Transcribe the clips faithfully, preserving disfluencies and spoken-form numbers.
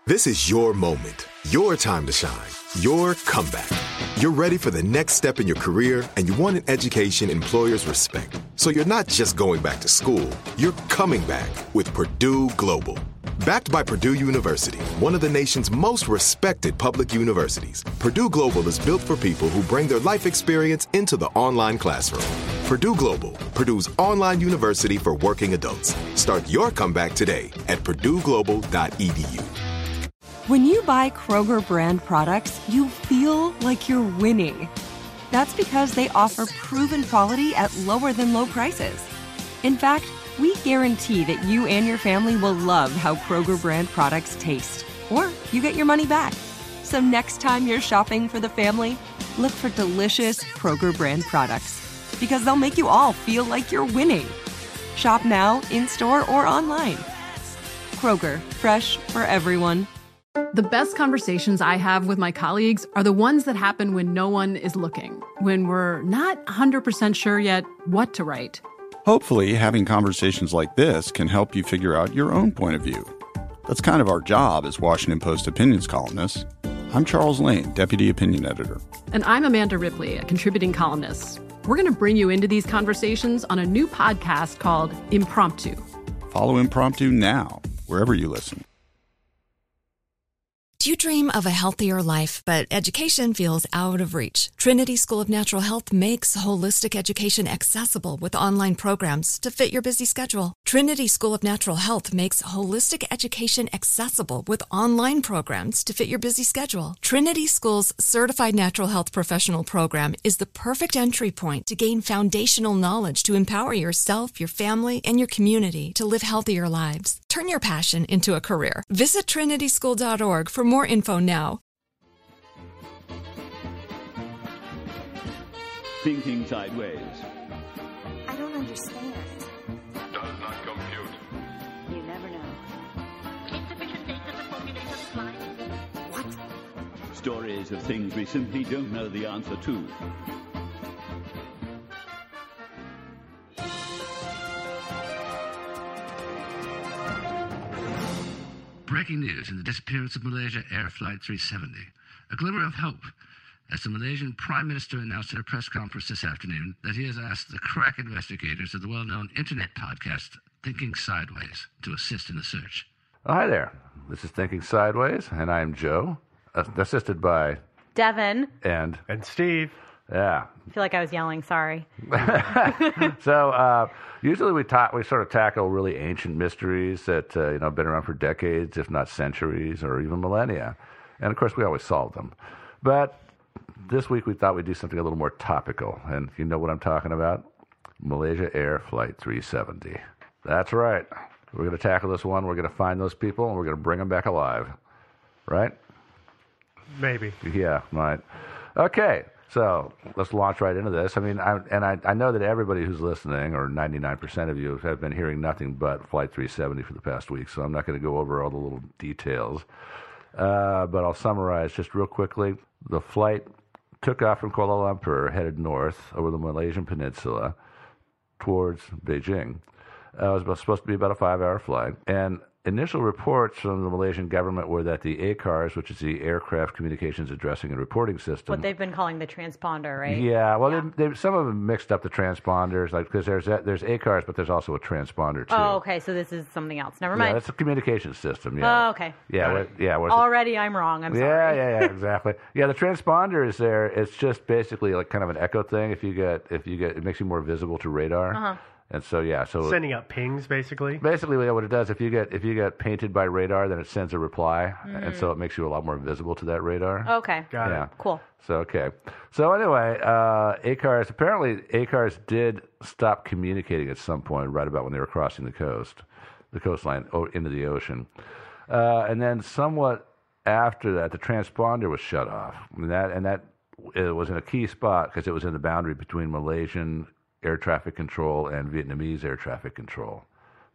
This is your moment, your time to shine, your comeback. You're ready for the next step in your career, and you want an education employers respect. So you're not just going back to school, you're coming back with Purdue Global. Backed by Purdue University, one of the nation's most respected public universities, Purdue Global is built for people who bring their life experience into the online classroom. Purdue Global, Purdue's online university for working adults. Start your comeback today at purdue global dot e d u. When you buy Kroger brand products, you feel like you're winning. That's because they offer proven quality at lower than low prices. In fact, we guarantee that you and your family will love how Kroger brand products taste, or you get your money back. So next time you're shopping for the family, look for delicious Kroger brand products, because they'll make you all feel like you're winning. Shop now, in-store, or online. Kroger, fresh for everyone. The best conversations I have with my colleagues are the ones that happen when no one is looking, when we're not one hundred percent sure yet what to write. Hopefully, having conversations like this can help you figure out your own point of view. That's kind of our job as Washington Post opinions columnists. I'm Charles Lane, Deputy Opinion Editor. And I'm Amanda Ripley, a contributing columnist. We're going to bring you into these conversations on a new podcast called Impromptu. Follow Impromptu now, wherever you listen. Do you dream of a healthier life, but education feels out of reach? Trinity School of Natural Health makes holistic education accessible with online programs to fit your busy schedule. Trinity School of Natural Health makes holistic education accessible with online programs to fit your busy schedule. Trinity School's Certified Natural Health Professional Program is the perfect entry point to gain foundational knowledge to empower yourself, your family, and your community to live healthier lives. Turn your passion into a career. Visit trinity school dot org for more info now. Thinking sideways. I don't understand. Does not compute. You never know. Insufficient data to formulate a reply. What? Stories of things we simply don't know the answer to. Breaking news in the disappearance of Malaysia Air Flight three seventy. A glimmer of hope, as the Malaysian Prime Minister announced at a press conference this afternoon that he has asked the crack investigators of the well-known internet podcast Thinking Sideways to assist in the search. Oh, hi there. This is Thinking Sideways, and I'm Joe, assisted by... Devin. And... And Steve. Yeah. I feel like I was yelling, sorry. So, uh, usually we ta- we sort of tackle really ancient mysteries that, uh, you know, have been around for decades, if not centuries, or even millennia. And, of course, we always solve them. But this week we thought we'd do something a little more topical. And you know what I'm talking about? Malaysia Air Flight three seventy. That's right. We're going to tackle this one. We're going to find those people, and we're going to bring them back alive. Right? Maybe. Yeah, right. Okay. So let's launch right into this. I mean, I, and I, I know that everybody who's listening, or ninety-nine percent of you, have been hearing nothing but Flight three seventy for the past week, so I'm not going to go over all the little details. Uh, but I'll summarize just real quickly. The flight took off from Kuala Lumpur, headed north over the Malaysian peninsula towards Beijing. Uh, it was supposed to be about a five-hour flight, and initial reports from the Malaysian government were that the A C A R S, which is the Aircraft Communications Addressing and Reporting System. What they've been calling the transponder, right? Yeah, well, yeah. They, they, some of them mixed up the transponders, like because there's a, there's A C A R S, but there's also a transponder too. Oh, okay, so this is something else. Never mind. Yeah, that's a communication system. Yeah. Oh, okay. Yeah, what, yeah. Already, it? I'm wrong. I'm yeah, sorry. Yeah, yeah, yeah, exactly. Yeah, the transponder is there. It's just basically like kind of an echo thing. If you get, if you get, it makes you more visible to radar. Uh huh. And so yeah, so sending out pings basically. Basically, what it does, if you get if you get painted by radar, then it sends a reply, mm. and so it makes you a lot more visible to that radar. Okay, got yeah. it. Cool. So okay, so anyway, uh, A C A R S apparently A C A R S did stop communicating at some point, right about when they were crossing the coast, the coastline into the ocean, uh, and then somewhat after that, the transponder was shut off, and that and that it was in a key spot because it was in the boundary between Malaysian air traffic control and Vietnamese air traffic control.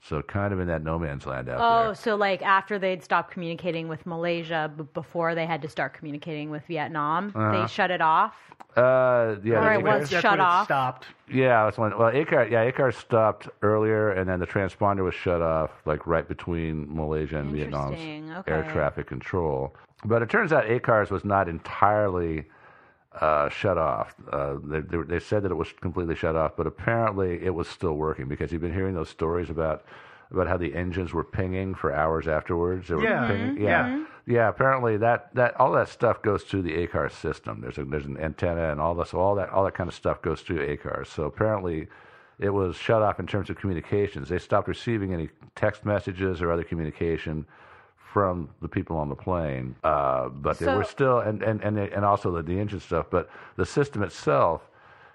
So kind of in that no man's land out Oh, there. so like after they'd stopped communicating with Malaysia, but before they had to start communicating with Vietnam, Uh-huh. they shut it off? Uh, yeah, Or the- it was That's shut when it off? stopped. Yeah, that's when. Well, ACAR, yeah, ACAR stopped earlier, and then the transponder was shut off, like right between Malaysia and Vietnam's Interesting, air okay. traffic control. But it turns out ACAR's was not entirely uh, shut off. Uh, they, they, they said that it was completely shut off, but apparently it was still working because you've been hearing those stories about about how the engines were pinging for hours afterwards. They were Yeah. pinging. Mhm. Yeah. Mhm. Yeah, apparently that, that all that stuff goes through the ACAR system. There's a, there's an antenna and all this, so all that all that kind of stuff goes through ACAR. So apparently, it was shut off in terms of communications. They stopped receiving any text messages or other communication from the people on the plane. Uh, but they So- were still, and and and, they, and also the, the engine stuff. But the system itself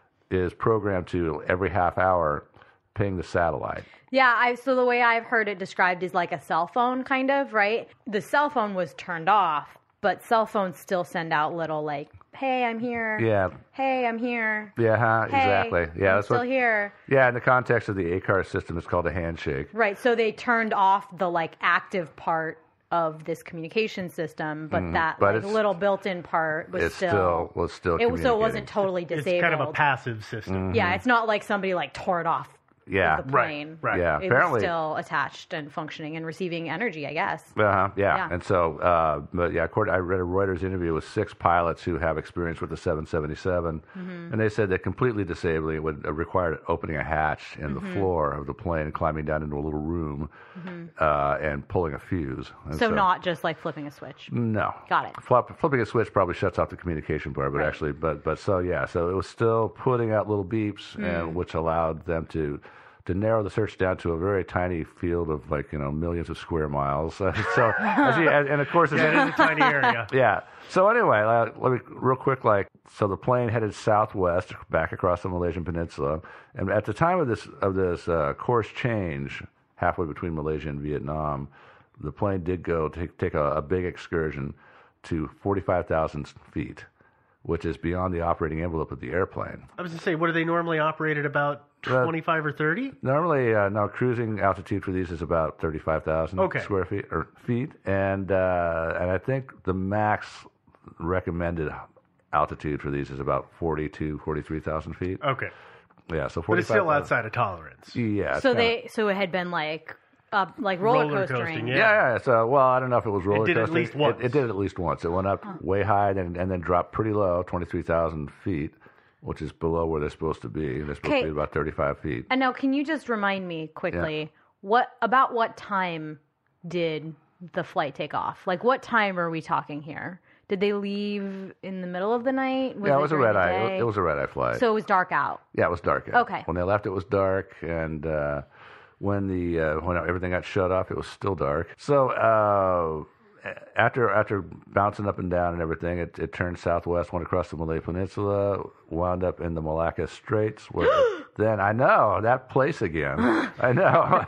is programmed to every half hour ping the satellite. Yeah, I so the way I've heard it described is like a cell phone, kind of, right? The cell phone was turned off, but cell phones still send out little like, "Hey, I'm here." Yeah. Hey, I'm here. Yeah, huh? Hey, Exactly. Yeah, I'm that's still what. here. Yeah, in the context of the ACAR system, it's called a handshake. Right. So they turned off the like active part of this communication system, but Mm, that but like, it's- little built-in part was It's still, still was still. it was so it communicating. wasn't totally It's disabled. kind of a passive system. Yeah, it's not like somebody like tore it off Yeah. of the plane. Right. Yeah. It Apparently. was still attached and functioning and receiving energy, I guess. Uh-huh, yeah. Yeah. And so, uh, but yeah, according, I read a Reuters interview with six pilots who have experience with the seven seventy-seven, Mhm. and they said that completely disabling it would uh, require opening a hatch in Mhm. the floor of the plane and climbing down into a little room Mhm. uh, and pulling a fuse. And So, not just like flipping a switch. No. Got it. Flip, flipping a switch probably shuts off the communication part, but Right. actually, but but so yeah, so it was still putting out little beeps, Mm. and which allowed them to to narrow the search down to a very tiny field of like you know millions of square miles. so as you, and, and of course, it's Yeah, it is a tiny area. Yeah. So anyway, uh, let me real quick, like so the plane headed southwest back across the Malaysian Peninsula, and at the time of this of this uh, course change, halfway between Malaysia and Vietnam, the plane did go take take a, a big excursion to forty-five thousand feet, which is beyond the operating envelope of the airplane. I was going to say, what do they normally operate at about Uh, twenty-five or thirty? Normally, uh, no, cruising altitude for these is about thirty-five thousand Okay. square feet or feet, and uh, and I think the max recommended altitude for these is about forty-two, forty-three thousand feet. Okay. Yeah, so But it's forty-five. still outside of tolerance. Yeah. it's So kinda- they so it had been like uh, like roller, Roller coastering. coasting, Yeah, yeah. So, well, I don't know if it was roller did at coasting. least once. It, it did it at least once. It went up Huh. way high, and and then dropped pretty low, twenty-three thousand feet, which is below where they're supposed to be. They're supposed Okay. to be about thirty-five feet. And now, can you just remind me quickly what about what time did the flight take off? Like, what time are we talking here? Did they leave in the middle of the night? yeah, it was a during red the eye. day? It was a red eye flight. So it was dark out. Yeah, it was dark out. Okay. When they left, it was dark, and uh, when the uh, when everything got shut off, it was still dark. So uh, after after bouncing up and down and everything, it, it turned southwest, went across the Malay Peninsula, wound up in the Malacca Straits. Where then I know that place again. I know.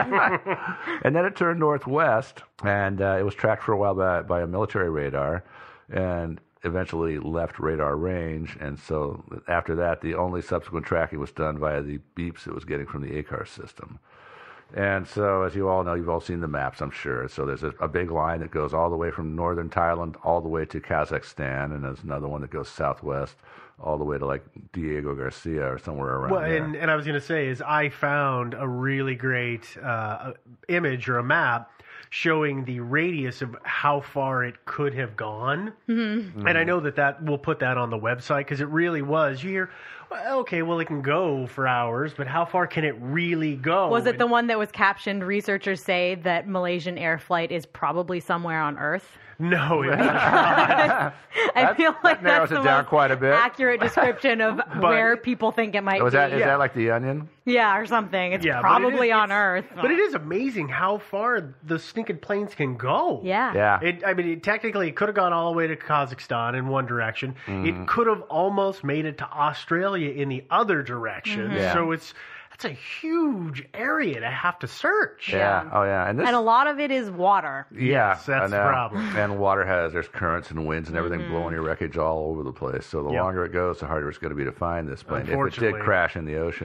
And then it turned northwest, and uh, it was tracked for a while by by a military radar, and eventually left radar range, and so after that, the only subsequent tracking was done via the beeps it was getting from the ACAR system. And so, as you all know, you've all seen the maps, I'm sure. So there's a, a big line that goes all the way from northern Thailand all the way to Kazakhstan, and there's another one that goes southwest all the way to like Diego Garcia or somewhere around Well, there. and, and I was going to say is I found a really great uh, image or a map showing the radius of how far it could have gone. Mm-hmm. And I know that that we'll put that on the website because it really was. You hear, well, okay, well, it can go for hours, but how far can it really go? Was it And- the one that was captioned, researchers say that Malaysian air flight is probably somewhere on Earth? No, it was I feel like that narrows that's it the down most quite a bit. accurate description of where people think it might Was be. that, is that like the Onion? Yeah, or something. It's Yeah, but it probably is- on Earth. But it is amazing how far the stinking planes can go. Yeah. Yeah. It, I mean, it, technically, it could have gone all the way to Kazakhstan in one direction. Mhm. It could have almost made it to Australia in the other direction. Mhm. Yeah. So it's that's a huge area to have to search. Yeah. Oh, yeah. And this. And a lot of it is water. Yeah, Yes, that's I the know. problem. And water has there's currents and winds and everything Mhm. blowing your wreckage all over the place. So the Yep. longer it goes, the harder it's going to be to find this plane if it did Unfortunately. crash in the ocean.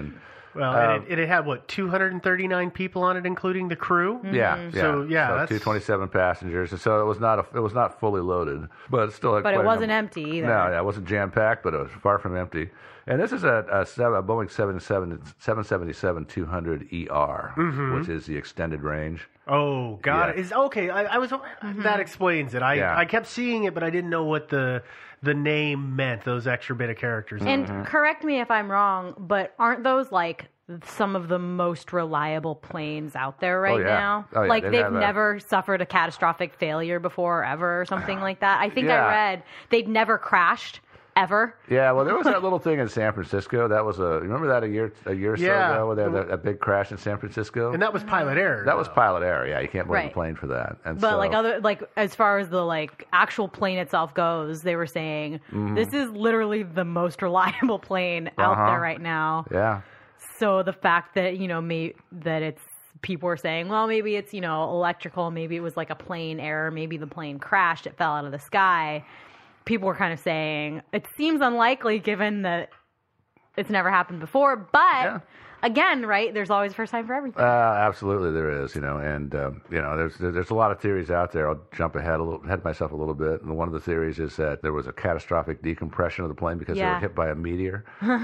Well, Um, and it, it had, what, two hundred thirty-nine people on it, including the crew? Yeah, yeah. So, yeah, so that's... two hundred twenty-seven passengers, and so it was not a, it was not fully loaded, but it still had But quite it a wasn't number. empty either. No, yeah, it wasn't jam packed, but it was far from empty. And this is a, a, seven, a Boeing seven seventy-seven two hundred E R, Mhm. which is the extended range. Oh, got Yeah. it. Is okay. I, I was. That explains it. I Yeah. I kept seeing it, but I didn't know what the the name meant. Those extra bit of characters. And Mm-hmm. correct me if I'm wrong, but aren't those like some of the most reliable planes out there right Oh, yeah. now? Oh, yeah. Like They'd they've have a- never suffered a catastrophic failure before ever or something like that. I think Yeah. I read they'd never crashed ever. Yeah, well, there was that little thing in San Francisco. That was a remember that a year a year or so Yeah. ago, where there was a, a big crash in San Francisco. And that was pilot error. That was pilot error. Yeah, you can't blame Right. the plane for that. And But so, like other like as far as the like actual plane itself goes, they were saying Mhm. this is literally the most reliable plane out Uh-huh. there right now. yeah. So the fact that, you know, may, that it's people were saying, well, maybe it's, you know, electrical, maybe it was like a plane error, maybe the plane crashed, it fell out of the sky. People were kind of saying it seems unlikely given that it's never happened before, but again, right, there's always first time for everything. Uh, absolutely, there is. You know, and um, you know, there's there's a lot of theories out there. I'll jump ahead a little, ahead myself a little bit. And one of the theories is that there was a catastrophic decompression of the plane because they Yeah. were hit by a meteor.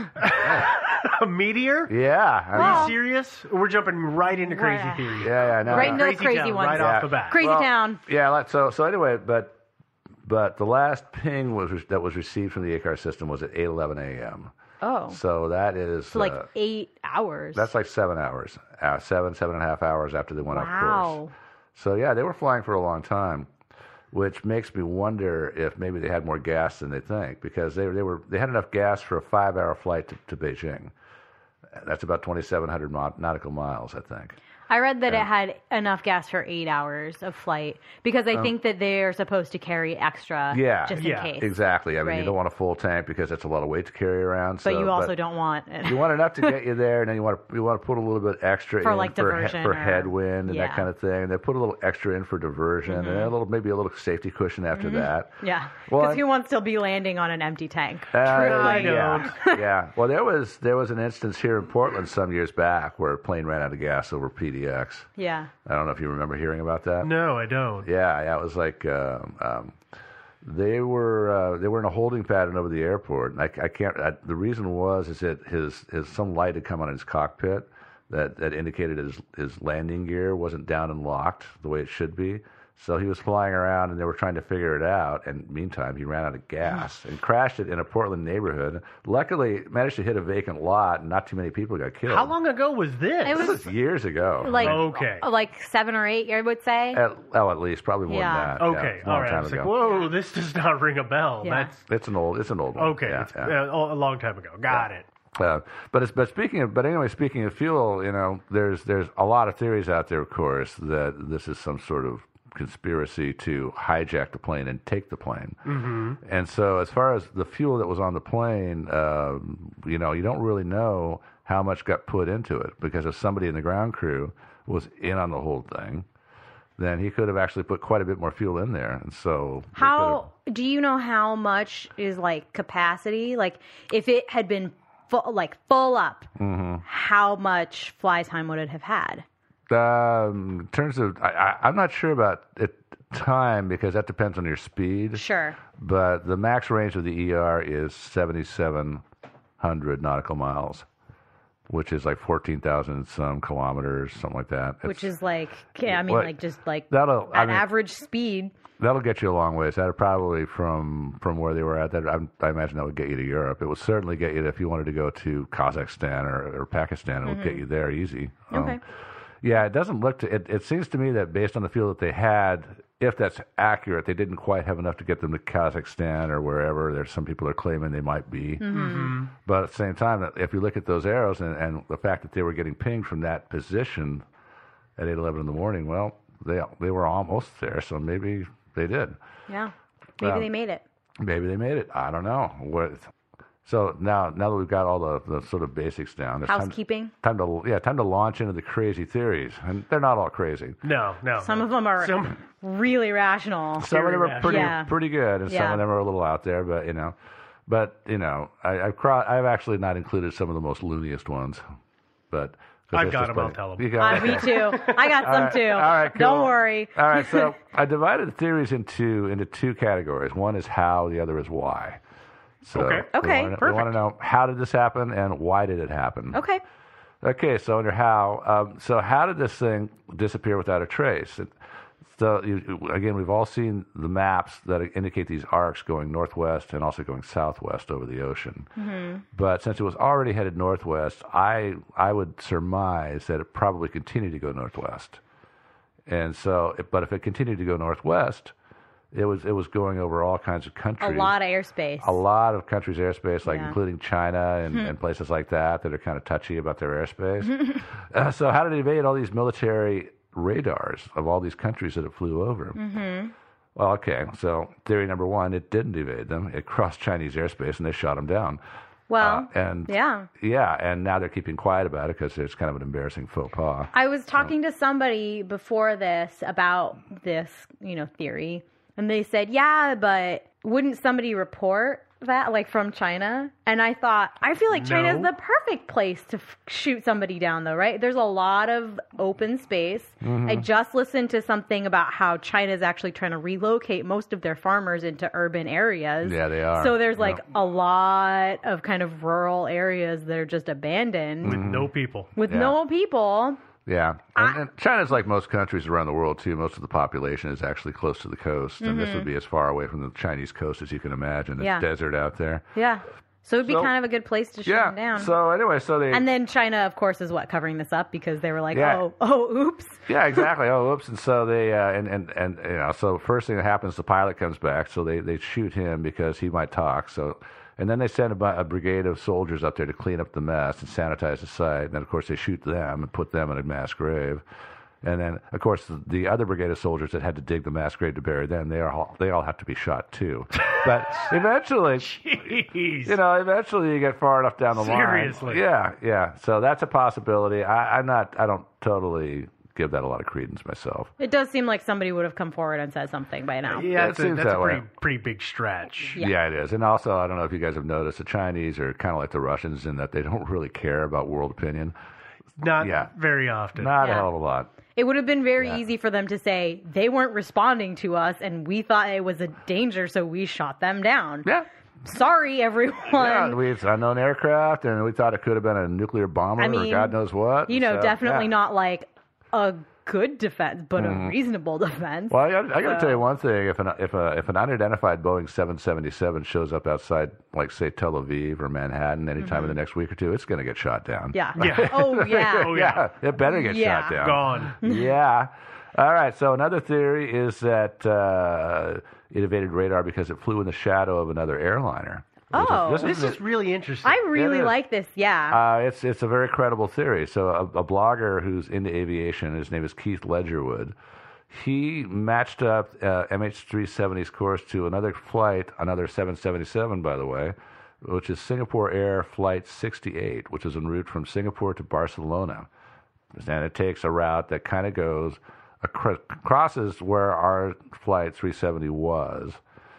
A meteor? Yeah. I Are mean- you serious? We're jumping right into crazy Right. theory. Yeah, yeah, no, Right no. into the crazy town, ones. right Yeah. off the bat. Crazy Well, town. Yeah, like, so so anyway, but but the last ping was that was received from the A C A R system was at eight eleven a.m. Oh. So that is So like uh, eight hours. that's like seven hours, uh, seven seven and a half hours after they went off course. Wow. So yeah, they were flying for a long time, which makes me wonder if maybe they had more gas than they think, because they they were they had enough gas for a five hour flight to, to Beijing. That's about twenty-seven hundred nautical miles, I think. I read that Yeah. it had enough gas for eight hours of flight because I Oh. think that they are supposed to carry extra Yeah, just in case. exactly. I mean, you Right. don't want a full tank because that's a lot of weight to carry around. But so, you also don't want it. You want enough to get you there, and then you want to you want to put a little bit extra For, in like, for, diversion for or- headwind and yeah. that kind of thing. And they put a little extra in for diversion, and Mhm. a little maybe a little safety cushion after Mhm. that. Yeah. Well, Because I'm- who wants to be landing on an empty tank? Uh, I yeah, yeah. Well, there was there was an instance here in Portland some years back where a plane ran out of gas over P D X. Yeah. I don't know if you remember hearing about that. No, I don't. Yeah, yeah. It was like um, um, they were uh, they were in a holding pattern over the airport. And I, I can't. I, the reason was is that his his some light had come on in his cockpit that that indicated his his landing gear wasn't down and locked the way it should be. So he was flying around, and they were trying to figure it out. And meantime, he ran out of gas and crashed it in a Portland neighborhood. Luckily, managed to hit a vacant lot, and not too many people got killed. How long ago was this? It This was years ago. Like Okay. like seven or eight, I would say. At, oh, at least probably more Yeah. than that. Okay, yeah, a long all right. I time was ago. like, whoa, this does not ring a bell. Yeah. That's It's an old. It's an old one. okay. Yeah, it's yeah. uh, a long time ago. Got it. Uh, but it's, but speaking of but anyway, speaking of fuel, you know, there's there's a lot of theories out there, of course, that this is some sort of conspiracy to hijack the plane and take the plane. Mm-hmm. And so, as far as the fuel that was on the plane, um, you know, you don't really know how much got put into it, because if somebody in the ground crew was in on the whole thing, then he could have actually put quite a bit more fuel in there. And so, they How do you know how much is like capacity? Like if it had been full, like full up, could have- Mhm. how much fly time would it have had? Um, in terms of, I, I, I'm not sure about it, time, because that depends on your speed. Sure. But the max range of the E R is seventy-seven hundred nautical miles, which is like fourteen thousand some kilometers, something like that. It's- Which is like, yeah, I mean, What- like just like That'll- I at mean- average speed. That'll get you a long ways. That'll probably from from where they were at. That I, I imagine that would get you to Europe. It would certainly get you if you wanted to go to Kazakhstan or, or Pakistan. It would Mhm. get you there easy. Um, Okay. yeah, it doesn't look to. It, it seems to me that based on the fuel that they had, if that's accurate, they didn't quite have enough to get them to Kazakhstan or wherever. There's some people are claiming they might be. Mhm. But at the same time, if you look at those arrows and, and the fact that they were getting pinged from that position at eight eleven in the morning, well, they they were almost there. So maybe they did. Yeah. Maybe Um, they made it. Maybe they made it. I don't know. What? So now, now that we've got all the, the sort of basics down, it's time- Housekeeping. Time, to yeah, time to launch into the crazy theories, and they're not all crazy. No, no. Some of them are Some- really rational. Some of them are pretty Yeah. pretty good, and some Yeah. of them are a little out there. But you know, but you know, I, I've cro- I've actually not included some of the most looniest ones. but I've got them. I'll tell them. You got Uh, me too. I got some all right, too. All right, cool. Don't worry. All right, so I divided the theories into into two categories. One is how, the other is why. So Okay. Okay, We want perfect. to know how did this happen and why did it happen? Okay. Okay, so under how, um, so how did this thing disappear without a trace? It, so you, again, we've all seen the maps that indicate these arcs going northwest and also going southwest over the ocean. Mm-hmm. But since it was already headed northwest, I I would surmise that it probably continued to go northwest. And so, but if it continued to go northwest, it was it was going over all kinds of A countries. lot of airspace. A lot of countries' airspace, like Yeah. including China and, Hmm. and places like that that are kind of touchy about their airspace. uh, so how did it evade all these military radars of all these countries that it flew over? Mm-hmm. Well, okay, so theory number one, it didn't evade them. It crossed Chinese airspace and they shot them down. Well, Uh, and yeah. Yeah, and now they're keeping quiet about it because it's kind of an embarrassing faux pas. I was talking to somebody before this about this, you know, theory, and they said, "Yeah, but wouldn't somebody report that, like from China?" And I thought, I feel like China is No. the perfect place to f- shoot somebody down, though, right? There's a lot of open space. Mhm. I just listened to something about how China is actually trying to relocate most of their farmers into urban areas. Yeah, they are. So there's like Yeah. a lot of kind of rural areas that are just abandoned With no people. with Yeah. no people. Yeah, and, and China's like most countries around the world too. Most of the population is actually close to the coast, and this Mhm. would be as far away from the Chinese coast as you can imagine. It's Yeah. desert out there. Yeah. So it'd be So- kind of a good place to shoot Yeah. them down. So anyway, so they and then China, of course, is what covering this up because they were like, Yeah. oh, oh, oops. yeah, exactly. Oh, oops. And so they uh, and and and you know, so first thing that happens, the pilot comes back, so they they shoot him because he might talk. So. And then they send a, bu- a brigade of soldiers up there to clean up the mess and sanitize the site. And then, of course, they shoot them and put them in a mass grave. And then, of course, the, the other brigade of soldiers that had to dig the mass grave to bury them, they are all, they all have to be shot too. But eventually, Jeez. you know, eventually you get far enough down the Seriously. line. Yeah, yeah. So that's a possibility. I, I'm not. I don't totally give that a lot of credence myself. It does seem like somebody would have come forward and said something by now. Yeah, It that's, a, seems that's a that way. pretty, pretty big stretch. Yeah. Yeah. It is. And also, I don't know if you guys have noticed, the Chinese are kind of like the Russians in that they don't really care about world opinion. Not Yeah. very often. Not a Yeah. hell of a lot. It would have been very Yeah. easy for them to say they weren't responding to us and we thought it was a danger, so we shot them down. Yeah. Sorry, everyone. Yeah, we, it's unknown aircraft, and we thought it could have been a nuclear bomber I mean, or God knows what. You know, So, definitely yeah. not like a good defense, but Mhm. a reasonable defense. Well, I, I got to So- tell you one thing. If an if a if an unidentified Boeing seven seventy-seven shows up outside, like say Tel Aviv or Manhattan, anytime in the next week or two, it's going to get shot down. Yeah. Yeah. Oh, yeah. Oh, yeah. It better get Yeah. shot down. Gone. Yeah. All right. So another theory is that uh, it evaded radar because it flew in the shadow of another airliner. Which Oh. is, This is is really interesting. I really It is. like this. Yeah. Uh, it's it's a very credible theory. So a, a blogger who's into aviation, his name is Keith Ledgerwood. He matched up uh, M H three seventy's course to another flight, another seven seventy-seven, by the way, which is Singapore Air Flight sixty-eight, which is en route from Singapore to Barcelona. And it takes a route that kind of goes, acro- crosses where our Flight three seventy was,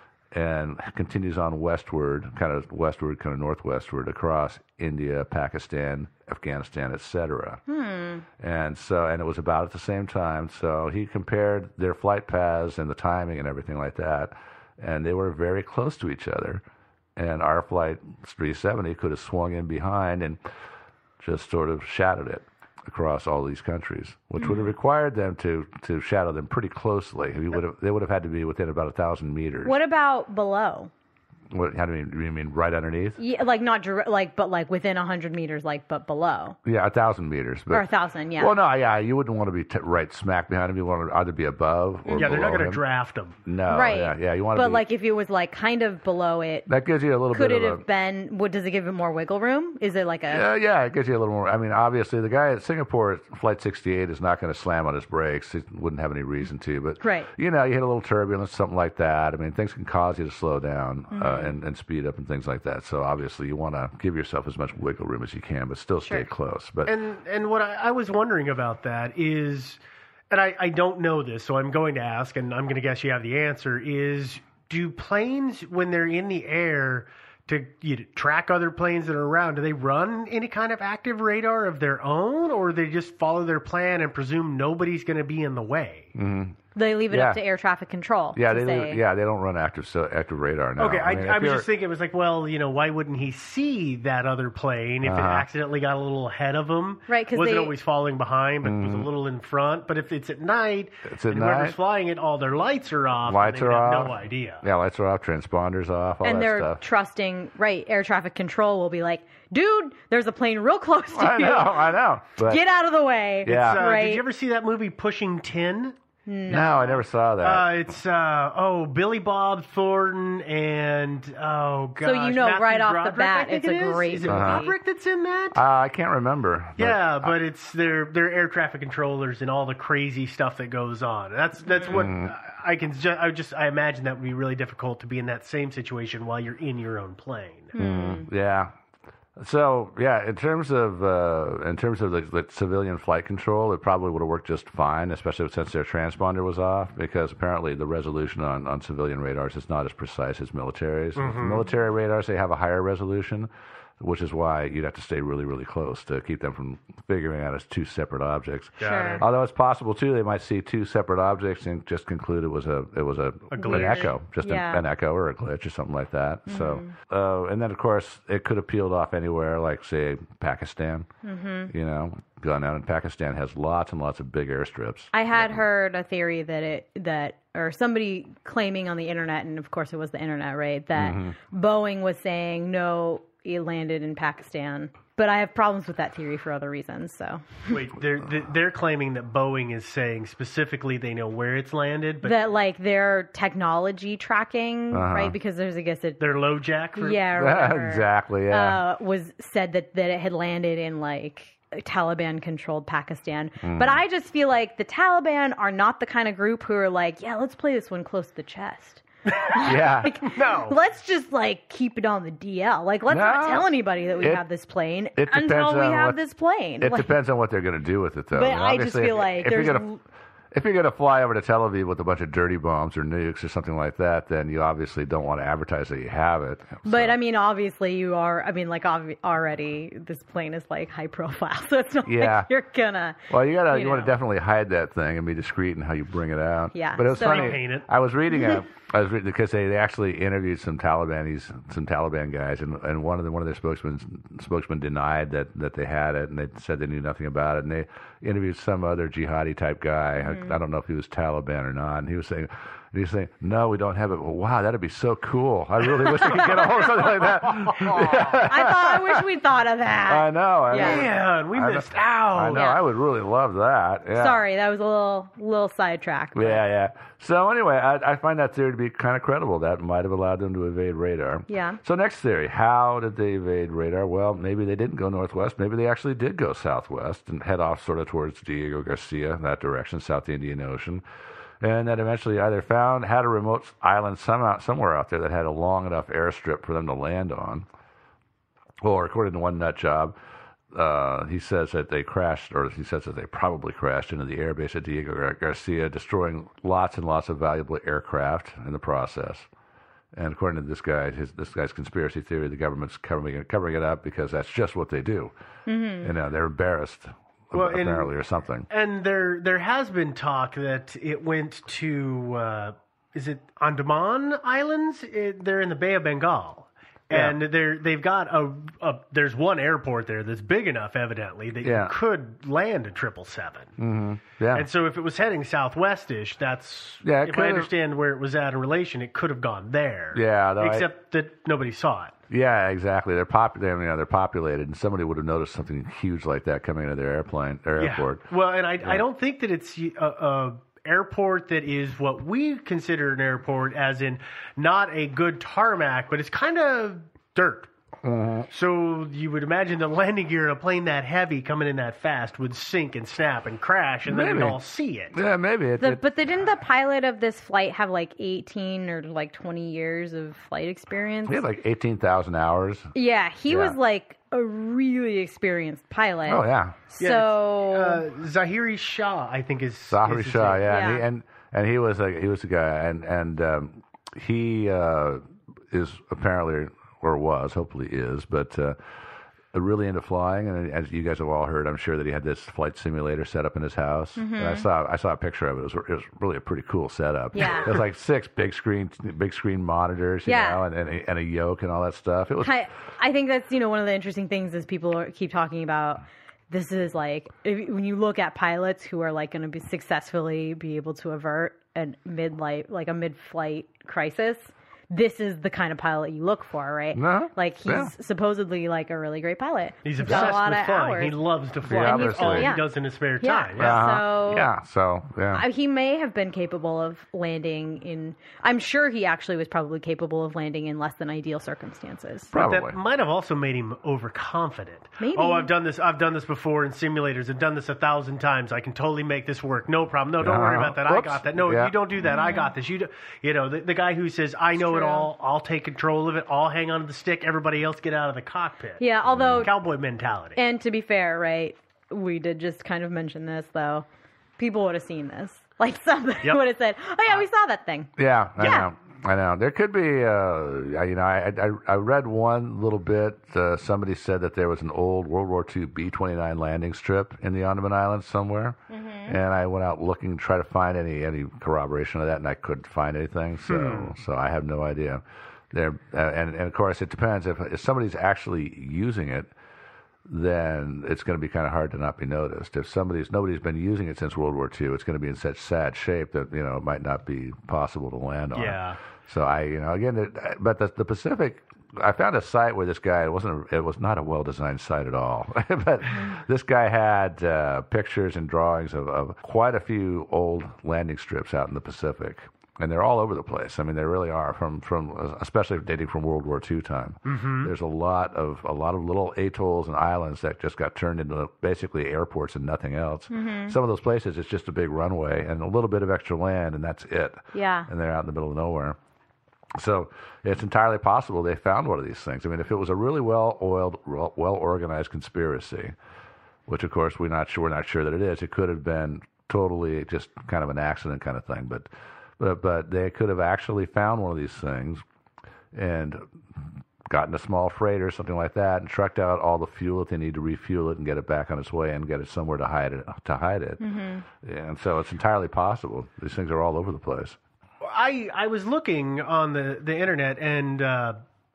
and continues on westward, kind of westward, kind of northwestward across India, Pakistan, Afghanistan, et cetera. Hmm. And so, and it was about at the same time. So he compared their flight paths and the timing and everything like that, and they were very close to each other. And our Flight three seventy could have swung in behind and just sort of shadowed it across all these countries, which would have required them to, to shadow them pretty closely. We would have, they would have had to be within about a thousand meters. What about below? What, how do you mean? You mean right underneath? Yeah, like not direct, like, but like within a hundred meters, like, but below Yeah, a thousand meters. But, or a thousand. Yeah. Well, no, yeah, you wouldn't want to be t- right smack behind him. You want to either be above or Yeah, they're not below going to him. draft them. No, right. yeah, yeah, you want to But be. like, if it was like kind of below it, that gives you a little could bit it of have a. been? What does it give it more wiggle room? Is it like a? Yeah, yeah, it gives you a little more. I mean, obviously, the guy at Singapore Flight sixty-eight is not going to slam on his brakes. He wouldn't have any reason to. But Right. you know, you hit a little turbulence, something like that. I mean, things can cause you to slow down uh, Mhm. and, and speed up and things like that. So obviously, you want to give yourself as much wiggle room as you can, but still stay Sure. close. But And and what I, I was wondering about that is, and I, I don't know this, so I'm going to ask, and I'm going to guess you have the answer, is do planes, when they're in the air, to you know, track other planes that are around? Do they run any kind of active radar of their own, or they just follow their plan and presume nobody's going to be in the way? Mm-hmm. They leave it Yeah. up to air traffic control. Yeah, to they say, yeah they don't run active so active radar now. Okay, I, mean, I if was you're- just thinking, it was like, well, you know, why wouldn't he see that other plane if it Uh-huh. accidentally got a little ahead of him? Right, 'cause wasn't they- always falling behind, but was a little in front. But if it's at night, It's at and whoever's night. flying it, all their lights are off. and Lights they are would have off. No idea. Yeah, lights are off, transponders off, all and that they're stuff. trusting, right, air traffic control will be like, dude, there's a plane real close to I you. know, I know. But Get out of the way. Yeah. It's, uh, right. Did you ever see that movie Pushing Tin? no, I never saw that. Uh, it's uh, oh Billy Bob Thornton and oh gosh, So you know Matthew right off the Broderick, bat I think it's it a is. great Is it movie. Broderick that's in that? uh, I can't remember. but- Yeah, but it's their their air traffic controllers and all the crazy stuff that goes on. That's that's what Mm. I can. Ju- I just I imagine that would be really difficult to be in that same situation while you're in your own plane. Mm, yeah. So yeah, in terms of uh, in terms of the, the civilian flight control, it probably would have worked just fine, especially since their transponder was off, because apparently the resolution on, on civilian radars is not as precise as military's. Mhm. For military radars, they have a higher resolution, which is why you'd have to stay really, really close to keep them from figuring out as two separate objects. Got Sure. it. Although it's possible too, they might see two separate objects and just conclude it was a it was a, A an glitch. echo, just Yeah. an, an echo or a glitch or something like that. So, uh, and then of course it could have peeled off anywhere, like say Pakistan. Mm-hmm. You know, gone out, and Pakistan has lots and lots of big airstrips. I had heard a theory that it that or somebody claiming on the internet, and of course it was the internet, right? That Mhm. Boeing was saying no, it landed in Pakistan. But I have problems with that theory for other reasons. So Wait, they're they're claiming that Boeing is saying specifically they know where it's landed, but that like their technology tracking, Uh-huh. right? Because there's I guess it their low jack. For, yeah or whatever, exactly. Yeah. uh, was said that that it had landed in like Taliban controlled Pakistan. Mm. But I just feel like the Taliban are not the kind of group who are like, yeah, let's play this one close to the chest. yeah. Like, no. Let's just like keep it on the D L. Like, let's No. not tell anybody that we It- have this plane it depends until we on have what- this plane. It Like, depends on what they're going to do with it, though. But I mean, I just obviously, feel if- like if you're there's gonna if you're going to fly over to Tel Aviv with a bunch of dirty bombs or nukes or something like that, then you obviously don't want to advertise that you have it. But I mean, obviously, you are. I mean, like obvi- already, this plane is like high profile, so it's not Yeah. like you're gonna. Well, you gotta you, you want know. to definitely hide that thing and be discreet in how you bring it out. Yeah, But it was so- funny. Paint it. I was reading a I was reading because they, they actually interviewed some Talibanis, some Taliban guys, and, and one of the one of their spokesmen spokesmen denied that, that they had it, and they said they knew nothing about it. And they interviewed some other jihadi type guy. Mm-hmm. I, I don't know if he was Taliban or not. And he was saying. And he's saying, no, we don't have it. Well, wow, that'd be so cool. I really wish we could get a hold of something like that. I thought. I wish we thought of that. I know. I Yeah. know. Man, we I know- missed out. I know. Yeah. I would really love that. Yeah. Sorry, that was a little little sidetrack. but- Yeah, yeah. So anyway, I, I find that theory to be kind of credible. That might have allowed them to evade radar. Yeah. So next theory, how did they evade radar? Well, maybe they didn't go northwest. Maybe they actually did go southwest and head off sort of towards Diego Garcia, that direction, South Indian Ocean. And then eventually either found, had a remote island somehow, somewhere out there that had a long enough airstrip for them to land on. Or according to one nut job, uh, he says that they crashed, or he says that they probably crashed into the airbase at Diego Gar- Garcia, destroying lots and lots of valuable aircraft in the process. And according to this guy, his, this guy's conspiracy theory, the government's covering it, covering it up because that's just what they do. Mm-hmm. You know, they're embarrassed, Well, and- apparently, or something. And there there has been talk that it went to uh, is it Andaman Islands? It, they're in the Bay of Bengal. Yeah. And they're they've got a, a there's one airport there that's big enough, evidently, that Yeah. you could land a triple seven. Mm-hmm. Yeah. And so if it was heading southwestish, that's Yeah, it if I could've- understand where it was at in relation, it could have gone there. Yeah, though I- except that nobody saw it. Yeah, exactly. They're popular. You know, they're populated, and somebody would have noticed something huge like that coming into their airplane, their airport. Yeah. Well, and I Yeah. I don't think that it's a, a airport that is what we consider an airport, as in not a good tarmac, but it's kind of dirt. Mm-hmm. So you would imagine the landing gear in a plane that heavy coming in that fast would sink and snap and crash, and then Maybe. we'd all see it. Yeah, maybe. It, The, it- but they, didn't the pilot of this flight have like eighteen or like twenty years of flight experience? he had like eighteen thousand hours. Yeah, he Yeah. was like a really experienced pilot. Oh, yeah. Yeah, So Uh, Zahiri Shah, I think is Zahiri is his Shah, name. yeah, And, Yeah. he, and and he was a he was a guy, and and um, he uh, is apparently or was, hopefully is, but uh, really into flying. And as you guys have all heard, I'm sure that he had this flight simulator set up in his house. Mm-hmm. And I saw I saw a picture of it. It was, it was really a pretty cool setup. Yeah. It was like six big screen big screen monitors, you Yeah. know, and, and, a, and a yoke and all that stuff. It was. I, I think that's, you know, one of the interesting things is people are, keep talking about this is like, if, when you look at pilots who are like going to be successfully be able to avert a mid-light, like a mid-flight crisis, this is the kind of pilot you look for, right? No, like he's yeah. supposedly like a really great pilot. He's got obsessed a lot with of flying. hours. He loves to fly. Yeah, That's all obviously. he does in his spare Yeah. time. Yeah. Uh-huh. So yeah, so yeah. I, he may have been capable of landing in. I'm sure he actually was probably capable of landing in less than ideal circumstances. But that might have also made him overconfident. Maybe. Oh, I've done this. I've done this before in simulators. I've done this a thousand times. I can totally make this work. No problem. No, don't worry Uh-huh. about that. Whoops. I got that. No, Yeah. you don't do that. I got this. You, do, you know, the, the guy who says, "I know it true. all. I'll take control of it. I'll hang on to the stick. Everybody else get out of the cockpit." Yeah, although cowboy mentality. And to be fair, right, we did just kind of mention this though. People would have seen this. Like somebody Yep. would have said, "Oh yeah, we saw that thing." Yeah, I Yeah. know. I know. There could be, uh, you know, I, I I read one little bit. Uh, somebody said that there was an old World War Two B twenty-nine landing strip in the Andaman Islands somewhere, Mm-hmm. and I went out looking to try to find any any corroboration of that, and I couldn't find anything. So Hmm. so I have no idea. There uh, and and of course it depends if if somebody's actually using it. Then it's going to be kind of hard to not be noticed. If somebody's nobody's been using it since World War Two, it's going to be in such sad shape that you know it might not be possible to land on. Yeah. So I, you know, again, it, but the, the Pacific, I found a site where this guy it wasn't. A, it was not a well designed site at all. But this guy had uh, pictures and drawings of, of quite a few old landing strips out in the Pacific. And they're all over the place. I mean, they really are. From, from especially dating from World War Two time. Mhm. There's a lot of a lot of little atolls and islands that just got turned into basically airports and nothing else. Mhm. Some of those places, it's just a big runway and a little bit of extra land, and that's it. Yeah. And they're out in the middle of nowhere. So it's entirely possible they found one of these things. I mean, if it was a really well-oiled, well-organized conspiracy, which of course we're not sure, we're not sure that it is, it could have been totally just kind of an accident kind of thing. But But, but they could have actually found one of these things and gotten a small freighter or something like that and trucked out all the fuel that they need to refuel it and get it back on its way and get it somewhere to hide it. To hide it. Mm-hmm. And so it's entirely possible. These things are all over the place. I I was looking on the, the internet and uh,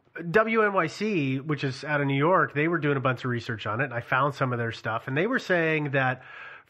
W N Y C, which is out of New York, they were doing a bunch of research on it, and I found some of their stuff, and they were saying that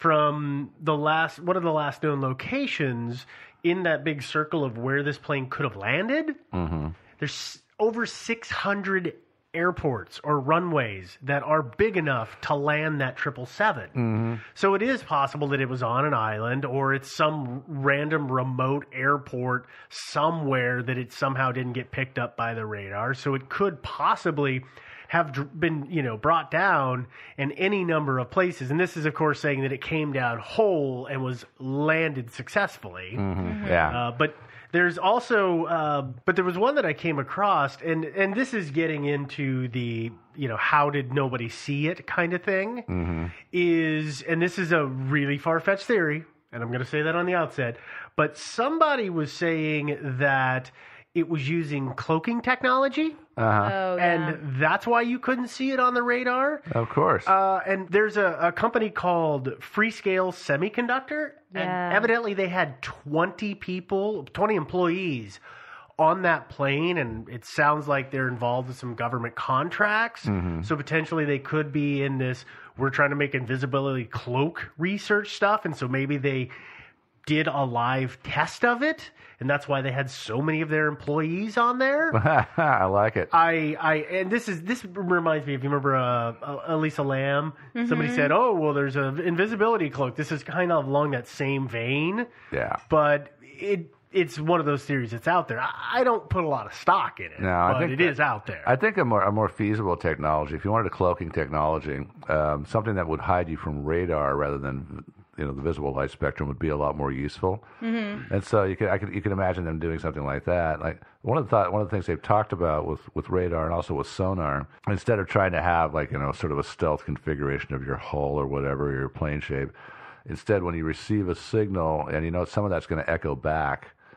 from the last one of the last known locations in that big circle of where this plane could have landed, Mm-hmm. there's over six hundred airports or runways that are big enough to land that triple seven. Mm-hmm. So it is possible that it was on an island or it's some random remote airport somewhere that it somehow didn't get picked up by the radar. So it could possibly have dr- been, you know, brought down in any number of places. And this is, of course, saying that it came down whole and was landed successfully. Mm-hmm. Yeah. Uh, but there's also, uh, but there was one that I came across, and and this is getting into the, you know, how did nobody see it kind of thing. Mm-hmm. Is, and this is a really far-fetched theory, and I'm going to say that on the outset, but somebody was saying that it was using cloaking technology. Uh-huh. Oh, yeah. And that's why you couldn't see it on the radar. Of course. Uh, and there's a, a company called Freescale Semiconductor, Yeah. and evidently they had twenty people, twenty employees on that plane, and it sounds like they're involved with some government contracts. Mhm. So potentially they could be in this, we're trying to make invisibility cloak research stuff, and so maybe they did a live test of it, and that's why they had so many of their employees on there. I like it. I, I, and this is this reminds me. If you remember, uh, uh, Elisa Lam, Mhm. somebody said, "Oh, well, there's an invisibility cloak." This is kind of along that same vein, Yeah. but it it's one of those theories that's out there. I, I don't put a lot of stock in it, No, I but think it that- is out there. I think a more a more feasible technology, if you wanted a cloaking technology, um, something that would hide you from radar rather than you know the visible light spectrum would be a lot more useful. Mm-hmm. And so you could I could you could imagine them doing something like that. Like one of the thought, one of the things they've talked about with, with radar and also with sonar, instead of trying to have like you know sort of a stealth configuration of your hull or whatever your plane shape, instead when you receive a signal and you know some of that's going to echo back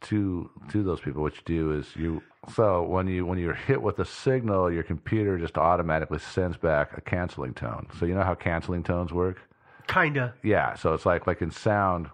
to to those people, what you do is you. So when you when you're hit with a signal, your computer just automatically sends back a canceling tone. So you know how canceling tones work? Kinda. Yeah. So it's like like in sound.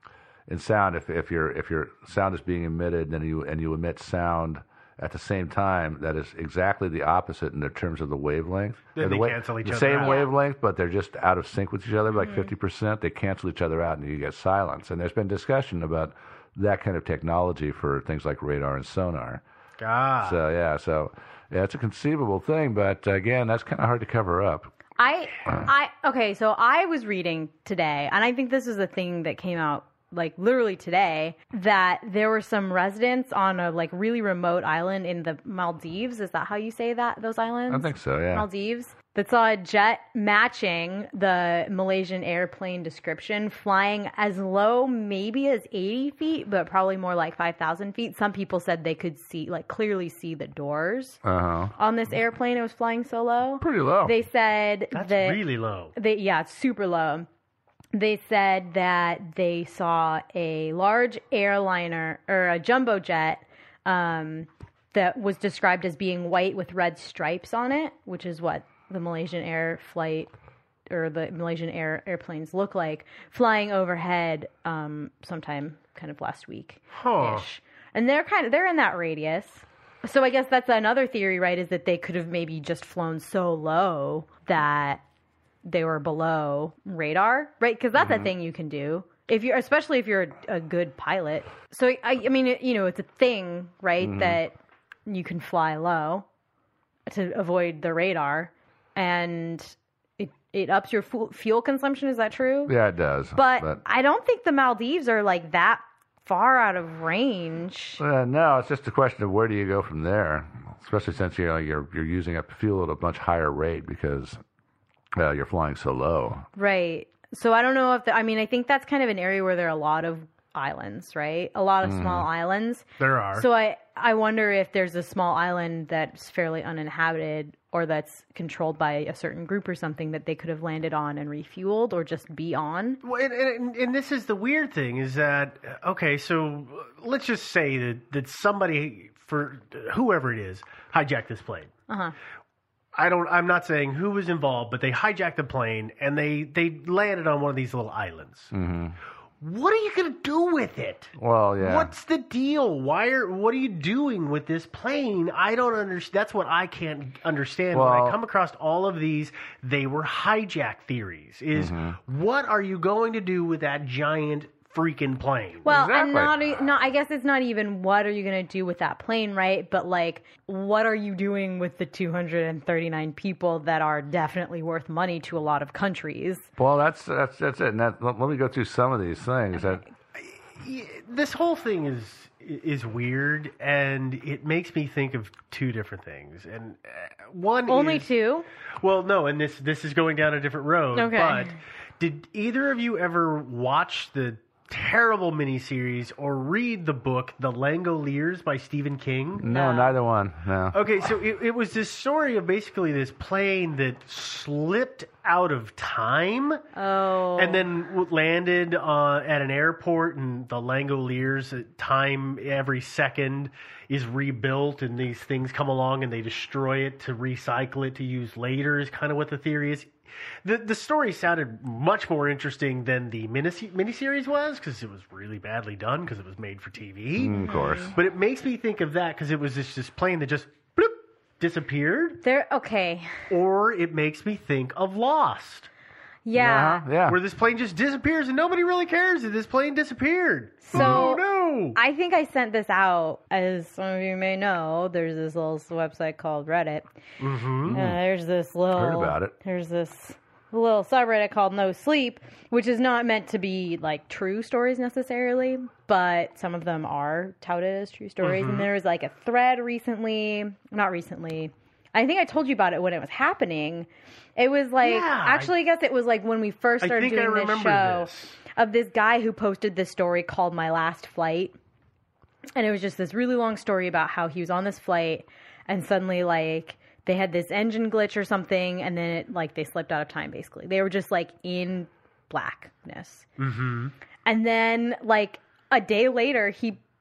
In sound, if if your if your sound is being emitted, and you and you emit sound at the same time, that is exactly the opposite in the terms of the wavelength. Then the they wa- cancel each the other same out. wavelength, but they're just out of sync with each other, like Mhm. fifty percent. They cancel each other out, and you get silence. And there's been discussion about that kind of technology for things like radar and sonar. Ah. So yeah, so yeah, it's a conceivable thing, but again, that's kind of hard to cover up. I, I, okay, so I was reading today, and I think this is a thing that came out like literally today, that there were some residents on a like really remote island in the Maldives. Is that how you say that, those islands? I think so, yeah. Maldives. That saw a jet matching the Malaysian airplane description, flying as low maybe as eighty feet, but probably more like five thousand feet. Some people said they could see, like clearly see the doors Uh-huh. on this airplane. It was flying so low. Pretty low. They said That's that really low. They, yeah, it's super low. They said that they saw a large airliner or a jumbo jet um, that was described as being white with red stripes on it, which is what the Malaysian Air flight or the Malaysian Air airplanes look like, flying overhead um, sometime kind of last week. Huh. And they're kind of they're in that radius. So I guess that's another theory, right? Is that they could have maybe just flown so low that they were below radar, right? Because that's Mm-hmm. a thing you can do if you're, especially if you're a, a good pilot. So I, I mean, it, you know, it's a thing, right? Mm-hmm. Mhm. That you can fly low to avoid the radar, and it it ups your fu- fuel consumption. Is that true? Yeah, it does. But, I don't think the Maldives are like that far out of range. Uh, no, it's just a question of where do you go from there, especially since you know you're you're using up fuel at a much higher rate because uh, you're flying so low. Right. So I don't know if the, I mean I think that's kind of an area where there are a lot of islands, right? A lot of Mhm. small islands. There are. So I I wonder if there's a small island that's fairly uninhabited or that's controlled by a certain group or something that they could have landed on and refueled or just be on. Well, and, and, and this is the weird thing is that, okay, so let's just say that, that somebody, for whoever it is, hijacked this plane. Uh-huh. I don't, I'm not saying who was involved, but they hijacked the plane and they, they landed on one of these little islands. Mm-hmm. What are you going to do with it? Well, yeah. What's the deal? Why are, what are you doing with this plane? I don't understand. That's what I can't understand when Well- I come across all of these, they were hijack theories, is Mhm. what are you going to do with that giant freaking plane? Well, and not, e- not, I guess it's not even what are you going to do with that plane, right? But like, what are you doing with the two hundred thirty-nine people that are definitely worth money to a lot of countries? Well, that's that's that's it. And that, let, let me go through some of these things. That This whole thing is is weird, and it makes me think of two different things. And uh, one Only is, two? Well, no, and this this is going down a different road. Okay. But did either of you ever watch the terrible miniseries or read the book The Langoliers by Stephen King? no, neither one. No. Okay, so it, it was this story of basically this plane that slipped out of time Oh. and then w- landed uh, at an airport, and the Langoliers, uh, time every second is rebuilt, and these things come along and they destroy it to recycle it to use later, is kind of what the theory is. The the story sounded much more interesting than the minise- miniseries was, because it was really badly done, because it was made for T V. Mm, of course. But it makes me think of that, because it was this, this plane that just bloop, disappeared. There, okay. Or it makes me think of Lost. Yeah. Uh-huh, yeah. Where this plane just disappears and nobody really cares that this plane disappeared. So oh, no. I think I sent this out. As some of you may know, there's this little website called Reddit. Mm-hmm. Uh, there's this little. Heard about it. There's this little subreddit called No Sleep, which is not meant to be like true stories necessarily, but some of them are touted as true stories. Mhm. And there was like a thread recently, not recently. I think I told you about it when it was happening. It was like, Yeah, actually, I guess it was like when we first I started think I doing this remember show this. of this guy who posted this story called My Last Flight. And it was just this really long story about how he was on this flight and suddenly like they had this engine glitch or something, and then it like they slipped out of time basically. They were just like in blackness. Mm-hmm. And then like a day later he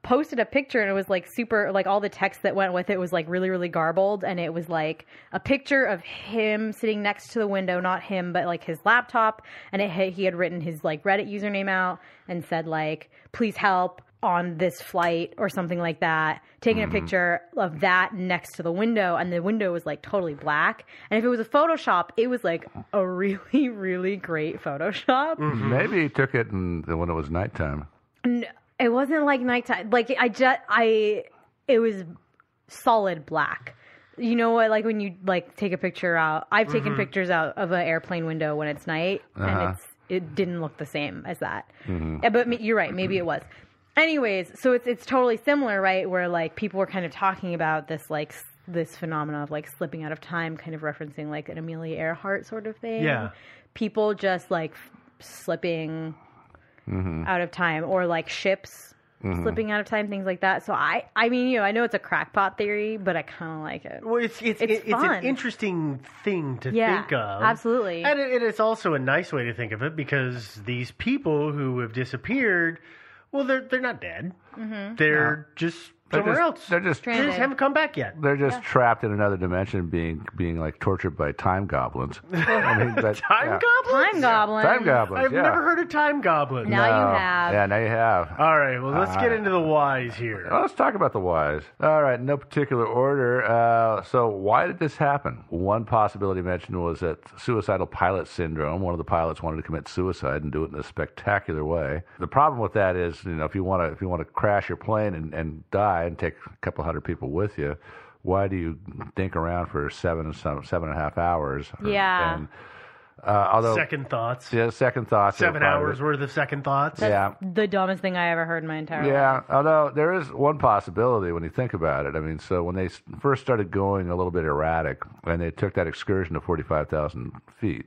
posted a picture and it was like super, like all the text that went with it was like really, really garbled. And it was like a picture of him sitting next to the window, not him, but like his laptop. And it had, he had written his like Reddit username out and said like, please help on this flight or something like that. Taking mm-hmm. a picture of that next to the window, and the window was like totally black. And if it was a Photoshop, it was like a really, really great Photoshop. Mm-hmm. Maybe he took it in, when it was nighttime. No, it wasn't like nighttime. Like I just, I, it was solid black. You know what? Like when you like take a picture out. I've taken mm-hmm. pictures out of an airplane window when it's night, uh-huh. and it's it didn't look the same as that. Mm-hmm. Yeah, but you're right. Maybe it was. Anyways, so it's it's totally similar, right? Where like people were kind of talking about this like s- this phenomenon of like slipping out of time, kind of referencing like an Amelia Earhart sort of thing. Yeah. People just like f- slipping mm-hmm. out of time, or like ships mm-hmm. slipping out of time, things like that. So I, I mean, you know, I know it's a crackpot theory, but I kind of like it. Well, it's it's it's, it's, it's an interesting thing to yeah, think of. Absolutely. And it, it's also a nice way to think of it, because these people who have disappeared, well, they're they're not dead. Mm-hmm. They're no. just they're somewhere just, else. They're just they just haven't come back yet. They're just yeah. trapped in another dimension, being being like tortured by time goblins. I mean, that, time yeah. goblins. Time goblins. Time goblins. I've yeah. never heard of time goblins. Now no. you have. Yeah, now you have. All right. Well, let's uh, get into the whys here. Well, let's talk about the whys. All right, no particular order. Uh, so, why did this happen? One possibility mentioned was that suicidal pilot syndrome. One of the pilots wanted to commit suicide and do it in a spectacular way. The problem with that is, you know, if you want to if you want to crash your plane and, and die and take a couple hundred people with you, why do you think around for seven seven and a half hours? Yeah. And, uh, although second thoughts. Yeah, second thoughts. Seven hours worth of second thoughts. That's yeah. the dumbest thing I ever heard in my entire yeah, life. Yeah, although there is one possibility when you think about it. I mean, so when they first started going a little bit erratic, and they took that excursion to forty-five thousand feet,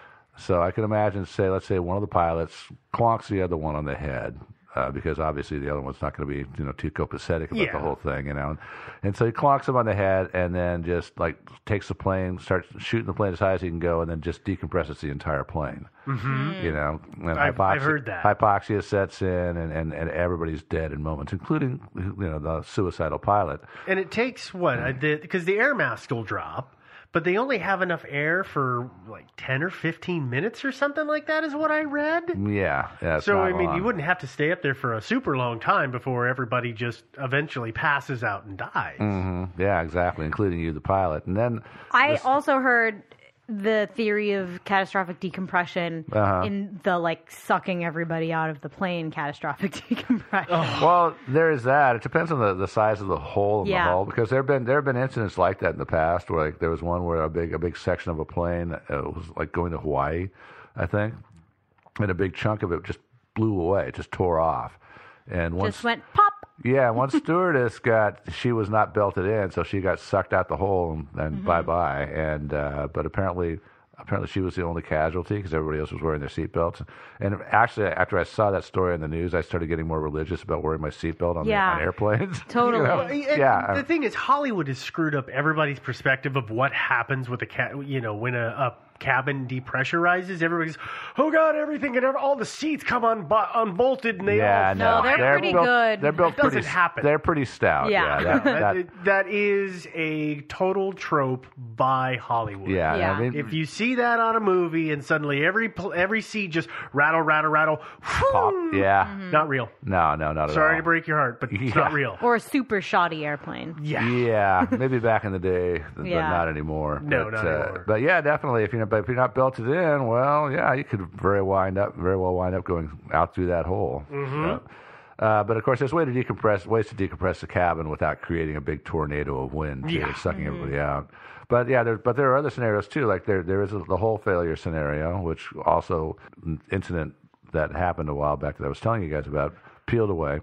so I can imagine, say, let's say one of the pilots clonks the other one on the head. Uh, because obviously the other one's not going to be, you know, too copacetic about yeah. the whole thing, you know. And so he clonks him on the head, and then just like takes the plane, starts shooting the plane as high as he can go, and then just decompresses the entire plane. Mm-hmm. You know, and I've, hypoxia, I've heard that. Hypoxia sets in, and, and, and everybody's dead in moments, including, you know, the suicidal pilot. And it takes what? Because the, the air mask will drop. But they only have enough air for like ten or fifteen minutes or something like that is what I read. Yeah. yeah so, I mean, long. you wouldn't have to stay up there for a super long time before everybody just eventually passes out and dies. Mm-hmm. Yeah, exactly, including you, the pilot. And then I this, also heard the theory of catastrophic decompression uh-huh. in the like sucking everybody out of the plane catastrophic decompression. Oh. Well, there's that. It depends on the, the size of the hole in yeah. the hull, because there have been there have been incidents like that in the past, where like there was one where a big a big section of a plane uh, was like going to Hawaii, I think, and a big chunk of it just blew away, it just tore off, and once just went pop. Yeah, one stewardess got, she was not belted in, so she got sucked out the hole and, and mm-hmm. bye-bye. And uh, but apparently, apparently she was the only casualty because everybody else was wearing their seatbelts. And actually, after I saw that story in the news, I started getting more religious about wearing my seatbelt on, yeah. the, on airplanes. Totally. You know? Well, yeah. The thing is, Hollywood has screwed up everybody's perspective of what happens with a cat. You know, when a, a cabin depressurizes, everybody's, oh God, everything and every, all the seats come un- unbolted and they yeah, all. No, no, they're, they're pretty built, good. They're built it doesn't pretty. happen. They're pretty stout. Yeah, yeah that, that, that, that is a total trope by Hollywood. Yeah, yeah. I mean, If you see that on a movie and suddenly every every seat just rattle, rattle, rattle, pop, yeah, Mm-hmm. not real. No, no, not at Sorry all. to break your heart, but it's Yeah. not real. Or a super shoddy airplane. Yeah. Yeah, maybe back in the day, but Yeah. not anymore. No, but, not uh, anymore. But yeah, definitely. If you're not, if you're not belted in, well, yeah, you could very wind up, very well wind up going out through that hole. Mm-hmm. So, uh, but of course, there's way to decompress, ways to decompress the cabin without creating a big tornado of wind, too, Yeah. sucking Mm-hmm. everybody out. But yeah, there, but there are other scenarios too. Like there, there is a, the whole failure scenario, which also an incident that happened a while back that I was telling you guys about, peeled away.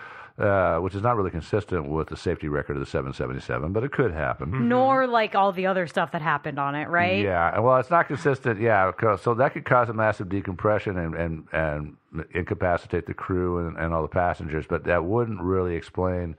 Uh, which is not really consistent with the safety record of the seven seventy-seven, but it could happen. Mm-hmm. Nor like all the other stuff that happened on it, right? Yeah, well, it's not consistent. Yeah, so that could cause a massive decompression and and, and incapacitate the crew and, and all the passengers, but that wouldn't really explain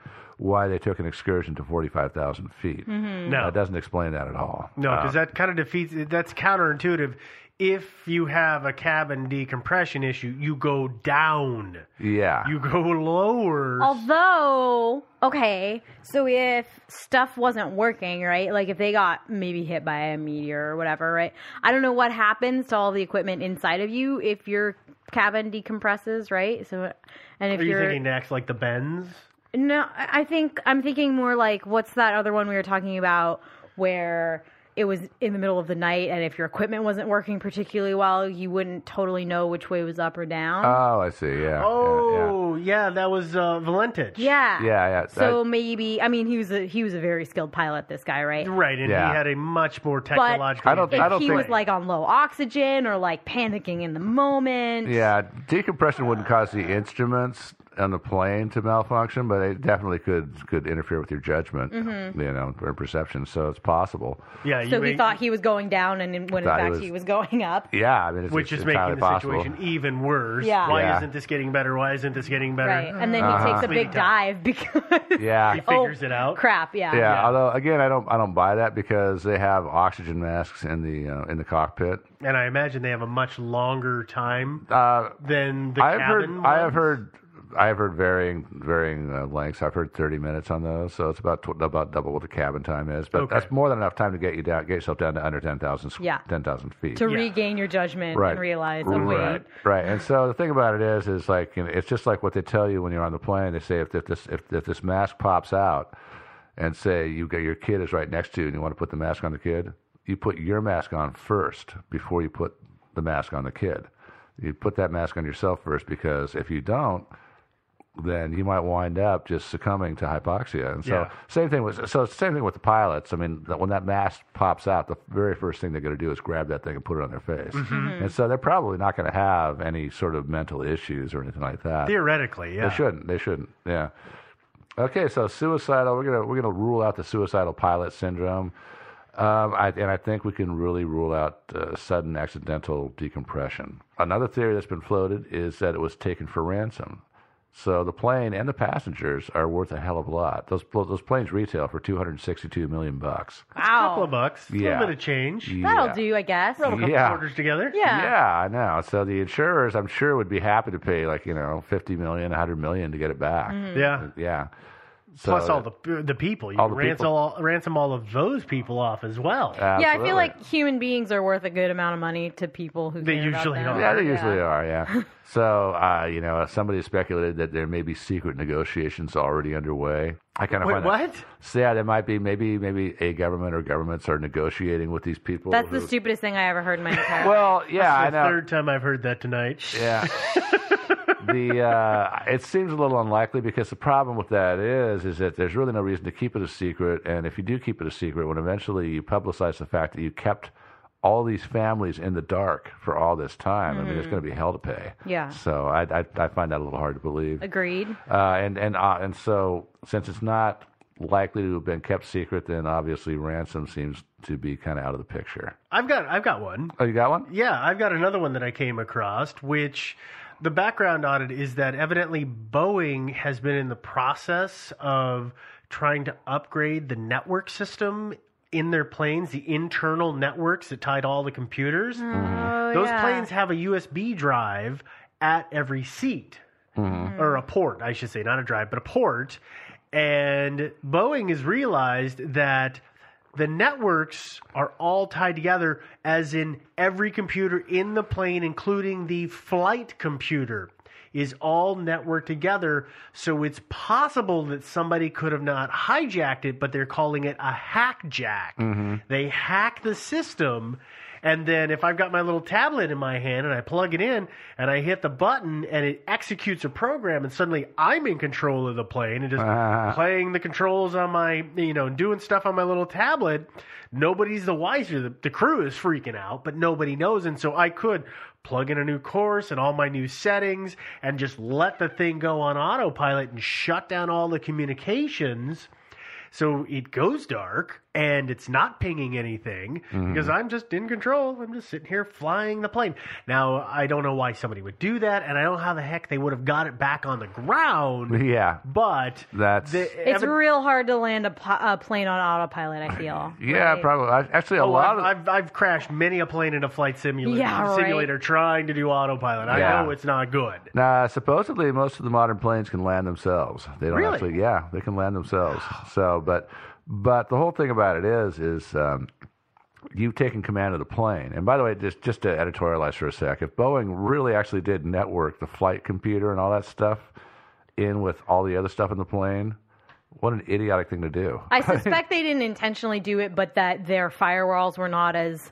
why they took an excursion to forty-five thousand feet. Mhm. No. That doesn't explain that at all. No, because Uh, that kind of defeats. That's counterintuitive. If you have a cabin decompression issue, you go down. yeah. You go lower. Although, okay, so if stuff wasn't working, right? Like if they got maybe hit by a meteor or whatever, right? I don't know what happens to all the equipment inside of you if your cabin decompresses, right? So, and if Are you you're thinking next like the bends? no, I I think I'm thinking more like what's that other one we were talking about where it was in the middle of the night, and if your equipment wasn't working particularly well, you wouldn't totally know which way was up or down. Oh, I see. Yeah. Oh, yeah, that was uh, Valentich. Yeah. Yeah, yeah. So That- maybe I mean he was a he was a very skilled pilot, this guy, right? Right, and Yeah. he had a much more But technological. if he was like on low oxygen or like panicking in the moment. Yeah, decompression wouldn't cause the instruments on the plane to malfunction, but it definitely could could interfere with your judgment, Mhm. you know, or perception. So it's possible. Yeah. So he thought he was going down, and when in Thought he fact was- he was going up. Yeah, I mean, it's, which it's is making entirely the possible. situation even worse. Yeah. Why Yeah. isn't this getting better? Why isn't this getting better? Right, and then he Uh-huh. takes a big dive because Yeah. He figures it out. crap, yeah. Yeah, although again, I don't I don't buy that because they have oxygen masks in the uh, in the cockpit. And I imagine they have a much longer time Uh, than the I have heard cabin I have ones. heard I have heard varying varying uh, lengths. I've heard thirty minutes on those, so it's about tw- about double what the cabin time is. But Okay. that's more than enough time to get you down, get yourself down to under ten thousand Yeah. ten thousand feet. To regain your judgment Right. and realize, oh wait, Right, right. And so the thing about it is, is like you know, it's just like what they tell you when you're on the plane. They say if, if this if, if this mask pops out, and say you got your kid is right next to you, and you want to put the mask on the kid, you put your mask on first before you put the mask on the kid. You put that mask on yourself first because if you don't, then you might wind up just succumbing to hypoxia. And so Yeah. same thing with so it's the same thing with the pilots. I mean, when that mask pops out, the very first thing they're going to do is grab that thing and put it on their face. Mhm. And so they're probably not going to have any sort of mental issues or anything like that. Theoretically, yeah. They shouldn't. They shouldn't. Yeah. Okay, so suicidal. We're gonna we're gonna rule out the suicidal pilot syndrome, um, I, and I think we can really rule out uh, sudden accidental decompression. Another theory that's been floated is that it was taken for ransom. So the plane and the passengers are worth a hell of a lot. Those those planes retail for two hundred sixty-two million bucks. It's a couple of bucks. A Yeah. little bit of change. that'll Yeah. do, I guess. Rub a couple Yeah. quarters together. Yeah. Yeah, I know. So the insurers, I'm sure, would be happy to pay like you know fifty million, one hundred million to get it back. Mhm. Yeah. Yeah. So Plus all the the people. You all can the ransom people. all, ransom all of those people off as well. Yeah, I Absolutely. feel like human beings are worth a good amount of money to people who They care about usually them. are. Yeah, they usually are, yeah. So, uh, you know, somebody speculated that there may be secret negotiations already underway. I kind of Wait, find what? That, so, yeah, there might be maybe maybe a government or governments are negotiating with these people. That's who- the stupidest thing I ever heard in my entire life. Well, yeah, I That's the know. third time I've heard that tonight. Yeah. the uh, it seems a little unlikely because the problem with that is is that there's really no reason to keep it a secret, and if you do keep it a secret, when eventually you publicize the fact that you kept all these families in the dark for all this time, I mean, there's Mhm. going to be hell to pay. Yeah. So I, I I find that a little hard to believe. Agreed. Uh, and and uh, and so since it's not likely to have been kept secret, then obviously ransom seems to be kind of out of the picture. I've got I've got one. Oh, you got one? Yeah, I've got another one that I came across, which the background on it is that evidently Boeing has been in the process of trying to upgrade the network system in their planes, the internal networks that tied all the computers. Oh, Those yeah. planes have a U S B drive at every seat. Mm-hmm. Or a port, I should say, not a drive, but a port. And Boeing has realized that the networks are all tied together, as in every computer in the plane, including the flight computer, is all networked together. So it's possible that somebody could have not hijacked it, but they're calling it a hack jack. Mm-hmm. They hack the system. And then if I've got my little tablet in my hand and I plug it in and I hit the button and it executes a program and suddenly I'm in control of the plane and just Ah. playing the controls on my, you know, doing stuff on my little tablet, nobody's the wiser. The, the crew is freaking out, but nobody knows. And so I could plug in a new course and all my new settings and just let the thing go on autopilot and shut down all the communications. So it goes dark, and it's not pinging anything Mhm. because I'm just in control. I'm just sitting here flying the plane. Now, I don't know why somebody would do that, and I don't know how the heck they would have got it back on the ground. Yeah. But That's... the, It's real hard to land a, po- a plane on autopilot, I feel. yeah, right? probably. I- Actually, a Oh, lot I've, of... I've I've crashed many a plane in a flight simulator, Yeah, right. simulator trying to do autopilot. I Yeah. know it's not good. Nah, supposedly most of the modern planes can land themselves. They don't Really? actually, yeah, they can land themselves. So, but, but the whole thing about it is, is um, you've taken command of the plane. And by the way, just just to editorialize for a sec, if Boeing really actually did network the flight computer and all that stuff in with all the other stuff in the plane, what an idiotic thing to do. I suspect they didn't intentionally do it, but that their firewalls were not as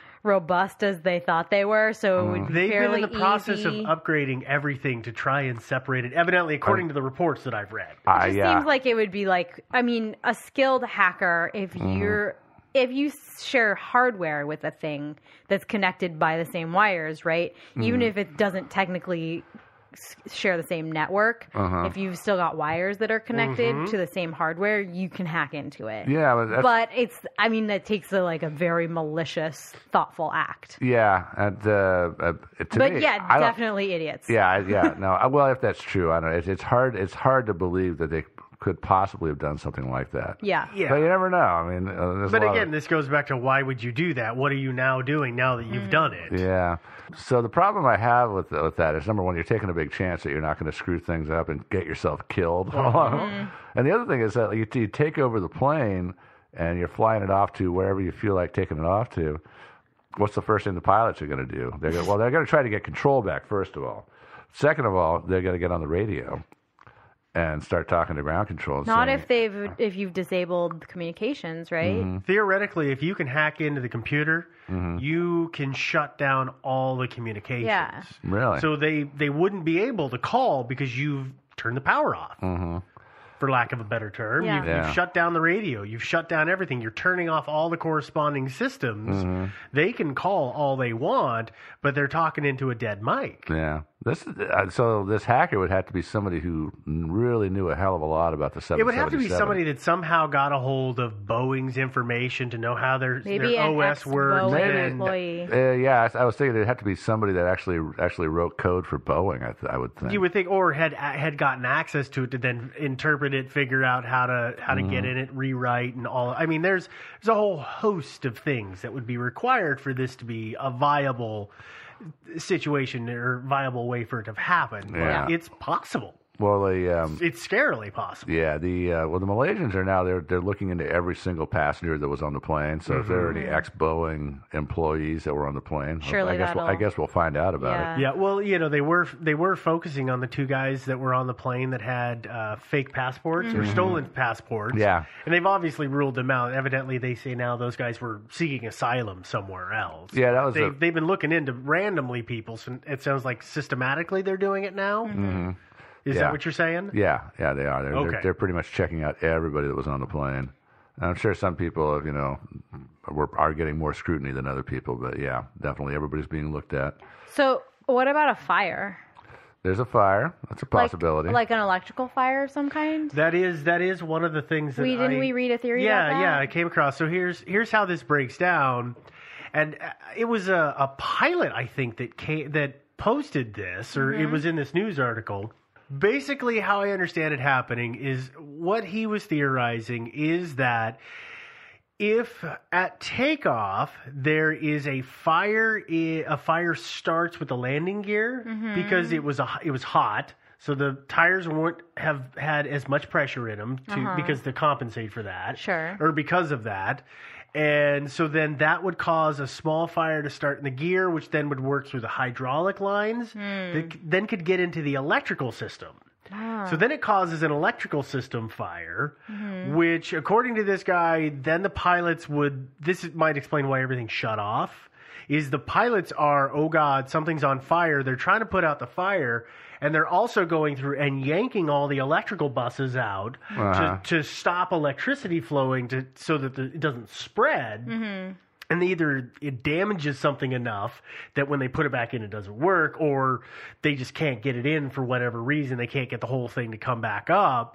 robust as they thought they were, so it would be They've been fairly in the process easy. of upgrading everything to try and separate it, evidently, according to the reports that I've read. Uh, It just seems like it would be like, I mean, a skilled hacker, if Mhm. you're, if you share hardware with a thing that's connected by the same wires, right? Even Mhm. if it doesn't technically s- share the same network, Uh-huh. if you've still got wires that are connected Mhm. to the same hardware, you can hack into it. Yeah, but that's- but it's, I mean, that takes a, like a very malicious, thoughtful act. Yeah, and uh, uh, to But me, yeah, I don't- definitely idiots. Yeah, I- yeah. No, I- well, if that's true, I don't know. It's, it's hard. It's hard to believe that they could possibly have done something like that. Yeah. Yeah. But you never know. I mean, uh, there's But a lot again, of, this goes back to why would you do that? What are you now doing now that you've done it? yeah. So the problem I have with with that is, number one, you're taking a big chance that you're not going to screw things up and get yourself killed. Mhm. And the other thing is that you, you take over the plane and you're flying it off to wherever you feel like taking it off to. What's the first thing the pilots are going to do? They're gonna, well, they're going to try to get control back, first of all. Second of all, they're going to get on the radio and start talking to ground control. And Not saying, if they've if you've disabled communications, right? Mm-hmm. Theoretically, if you can hack into the computer, Mhm. you can shut down all the communications. Yeah. Really? So they, they wouldn't be able to call because you've turned the power off, Mm-hmm. for lack of a better term. Yeah. You've, Yeah. you've shut down the radio. You've shut down everything. You're turning off all the corresponding systems. Mhm. They can call all they want, but they're talking into a dead mic. Yeah. This is, uh, so this hacker would have to be somebody who really knew a hell of a lot about the seven It would have to be seventy-seven. somebody that somehow got a hold of Boeing's information to know how their, Maybe their an O S works. ex-Boeing and- employee. Uh, yeah, I, I was thinking it'd have to be somebody that actually actually wrote code for Boeing. I, th- I would think. You would think, or had had gotten access to it to then interpret it, figure out how to how to get Mhm. in it, rewrite, and all. I mean, there's there's a whole host of things that would be required for this to be a viable situation or viable way for it to happen. Yeah. But it's possible. Well, the um, It's scarily possible. yeah, the uh, well, the Malaysians are now they're they're looking into every single passenger that was on the plane. So if there are any Mhm. ex Boeing employees that were on the plane, Surely I guess we'll, I that'll- guess we'll find out about Yeah. it. Yeah, well, you know, they were they were focusing on the two guys that were on the plane that had uh, fake passports or Mhm. stolen passports. Yeah. and they've obviously ruled them out. Evidently, they say now those guys were seeking asylum somewhere else. Yeah, that was they, a- they've been looking into randomly people. So it sounds like systematically they're doing it now. hmm Is Yeah. that what you're saying? Yeah, yeah, they are. They're, Okay. they're, they're pretty much checking out everybody that was on the plane. And I'm sure some people, you know, were, are getting more scrutiny than other people, but yeah, definitely everybody's being looked at. So, what about a fire? There's a fire. That's a possibility. Like, like an electrical fire of some kind? That is that is one of the things that We didn't I, we read a theory yeah, about that? yeah, I came across. So here's here's how this breaks down, and uh, it was a, a pilot, I think, that came, that posted this, or it Mhm. was in this news article. Basically, how I understand it happening is what he was theorizing is that if at takeoff there is a fire, i- a fire starts with the landing gear Mhm. because it was a, it was hot. So the tires won't have had as much pressure in them to, Uh-huh. because to compensate for that. Sure. Or because of that. And so then that would cause a small fire to start in the gear, which then would work through the hydraulic lines, Hmm. that c- then could get into the electrical system. Ah. So then it causes an electrical system fire, Mhm. which, according to this guy, then the pilots would, this might explain why everything shut off, is the pilots are, oh God, something's on fire. They're trying to put out the fire, and they're also going through and yanking all the electrical buses out Uh-huh. to, to stop electricity flowing to so that the, it doesn't spread. Mm-hmm. And either it damages something enough that when they put it back in, it doesn't work, or they just can't get it in for whatever reason. They can't get the whole thing to come back up.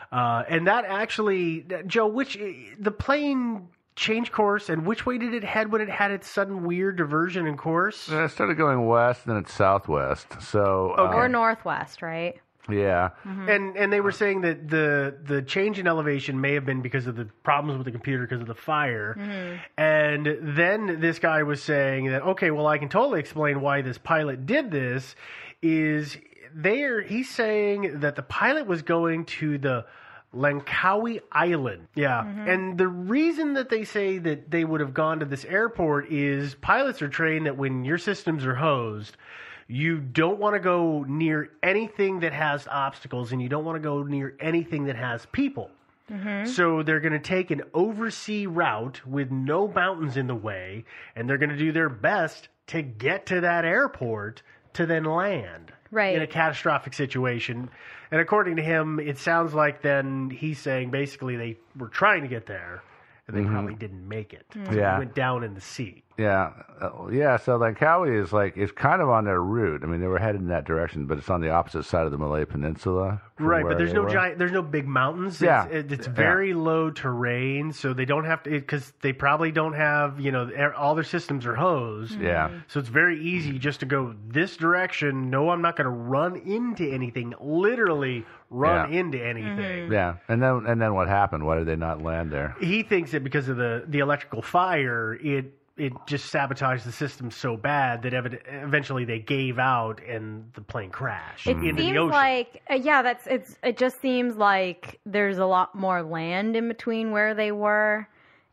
Uh, and that actually, Joe, which the plane changed course, and which way did it head when it had its sudden weird diversion in course? It started going west, then it's southwest. So Okay. um, Or northwest, right? Yeah. Mm-hmm. And and they were saying that the the change in elevation may have been because of the problems with the computer because of the fire. Mm-hmm. And then this guy was saying that, okay, well, I can totally explain why this pilot did this. Is there? He's saying that the pilot was going to the Langkawi Island. Yeah. Mm-hmm. And the reason that they say that they would have gone to this airport is pilots are trained that when your systems are hosed, you don't want to go near anything that has obstacles, and you don't want to go near anything that has people. Mm-hmm. So they're going to take an oversea route with no mountains in the way, and they're going to do their best to get to that airport to then land right. in a catastrophic situation. And according to him, it sounds like then he's saying basically they were trying to get there, and they Mhm. probably didn't make it. Mhm. So they Yeah. went down in the sea. Yeah, uh, yeah. So Langkawi is like it's kind of on their route. I mean, they were headed in that direction, but it's on the opposite side of the Malay Peninsula. from Right, where but there's they no were. giant, there's no big mountains. Yeah. It's, it's Yeah. very low terrain, so they don't have to, because they probably don't have, you know, air- all their systems are hosed. Yeah. So it's very easy just to go this direction. No, I'm not going to run into anything. Literally run Yeah. into anything. Yeah, and then and then what happened? Why did they not land there? He thinks that because of the, the electrical fire, it it just sabotaged the system so bad that evid- eventually they gave out and the plane crashed It into the seems ocean. like uh, yeah, that's it's. It just seems like there's a lot more land in between where they were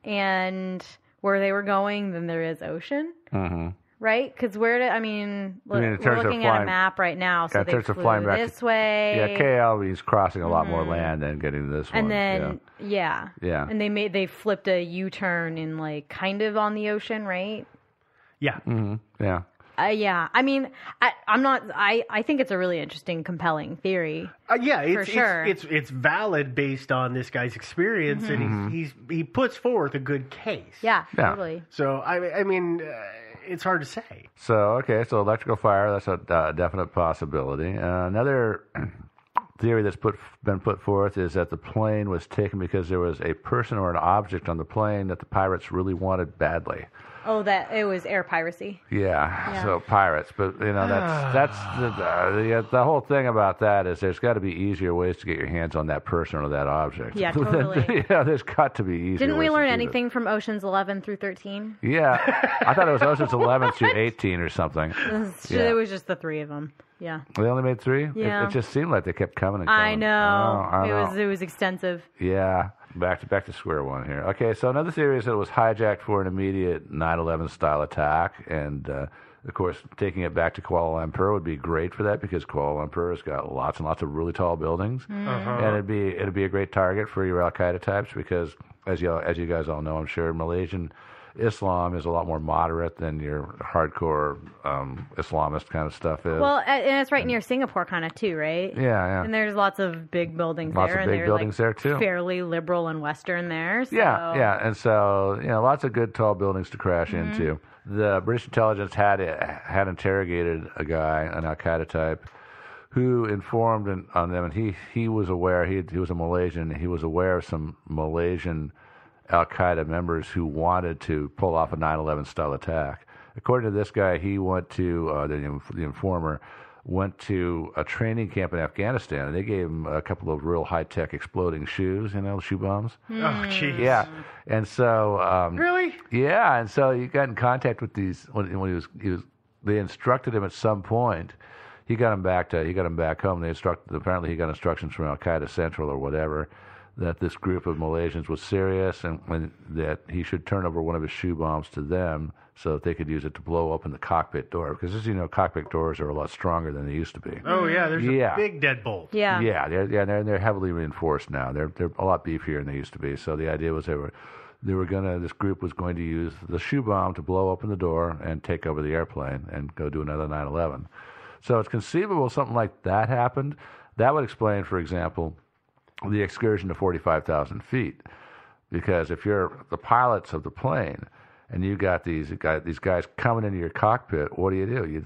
and where they were going than there is ocean, Mm-hmm. right? Because where did I mean? I mean, in we're terms of looking at a flying- map right now, so Yeah, in they terms of flew flying back this to- way. Yeah, K L is crossing a lot more Mhm. land than getting to this and one. then yeah. Yeah. and they made they flipped a U-turn in like kind of on the ocean, right? Yeah. yeah. Mm-hmm. Yeah. Uh, yeah, I mean, I, I'm not. I, I think it's a really interesting, compelling theory. Uh, yeah, it's, for sure. it's it's it's valid based on this guy's experience, Mhm. and he's, he's he puts forth a good case. Yeah, Yeah. totally. So I I mean, uh, it's hard to say. So okay, so electrical fire, that's a uh, definite possibility. Uh, another theory that's put been put forth is that the plane was taken because there was a person or an object on the plane that the pirates really wanted badly. Oh, that it was air piracy. Yeah, Yeah. so pirates, but you know that's that's the the, the the whole thing about that is there's got to be easier ways to get your hands on that person or that object. Yeah, totally. yeah, there's got to be easier. Didn't we ways to learn do anything from Oceans eleven through thirteen? that. Yeah, I thought it was Ocean's eleven through eighteen or something. It Yeah. was just the three of them. Yeah. They only made three. It- Yeah. It, just seemed like they kept coming and coming. I know. I it know. was it was extensive. Yeah, back to back to square one here. Okay, so another theory is that it was hijacked for an immediate nine eleven style attack, and uh, of course, taking it back to Kuala Lumpur would be great for that because Kuala Lumpur has got lots and lots of really tall buildings, Uh-huh. and it'd be it'd be a great target for your Al Qaeda types because, as you as you guys all know, I'm sure Malaysian Islam is a lot more moderate than your hardcore um, Islamist kind of stuff is. Well, a- and it's right near Singapore, kind of too, right? Yeah, yeah. And there's lots of big buildings Lots there, of and big they're buildings like there, too. fairly liberal and Western there. So. Yeah, yeah, and so you know, lots of good tall buildings to crash Mhm. into. The British intelligence had had interrogated a guy, an Al Qaeda type, who informed on- on them, and he he was aware. He he was a Malaysian. He was aware of some Malaysian Al Qaeda members who wanted to pull off a nine eleven style attack. According to this guy, he went to uh, the inf- the informer. Went to a training camp in Afghanistan, and they gave him a couple of real high-tech exploding shoes, you know, shoe bombs. Oh, jeez. Yeah, and so um, Really? yeah, and so he got in contact with these when, when he was he was. They instructed him at some point. He got him back to he got him back home. They instructed apparently he got instructions from Al Qaeda Central or whatever that this group of Malaysians was serious and, and that he should turn over one of his shoe bombs to them so that they could use it to blow open the cockpit door because as you know, cockpit doors are a lot stronger than they used to be. Oh yeah, there's Yeah. a big deadbolt. Yeah. Yeah, they're yeah they're they're heavily reinforced now. They're they're a lot beefier than they used to be. So the idea was they were they were gonna this group was going to use the shoe bomb to blow open the door and take over the airplane and go do another nine eleven. So it's conceivable something like that happened. That would explain, for example, the excursion to forty-five thousand feet, because if you're the pilots of the plane and you got these guys, these guys coming into your cockpit, what do you do? You like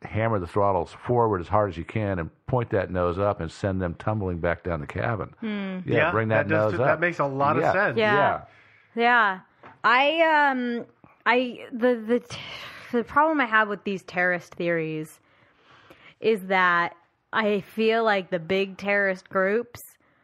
hammer the throttles forward as hard as you can and point that nose up and send them tumbling back down the cabin. Hmm. Yeah, Yeah, bring that, that does- nose that up. makes a lot of Yeah. sense. Yeah. Yeah. I um I the the t- the problem I have with these terrorist theories is that I feel like the big terrorist groups,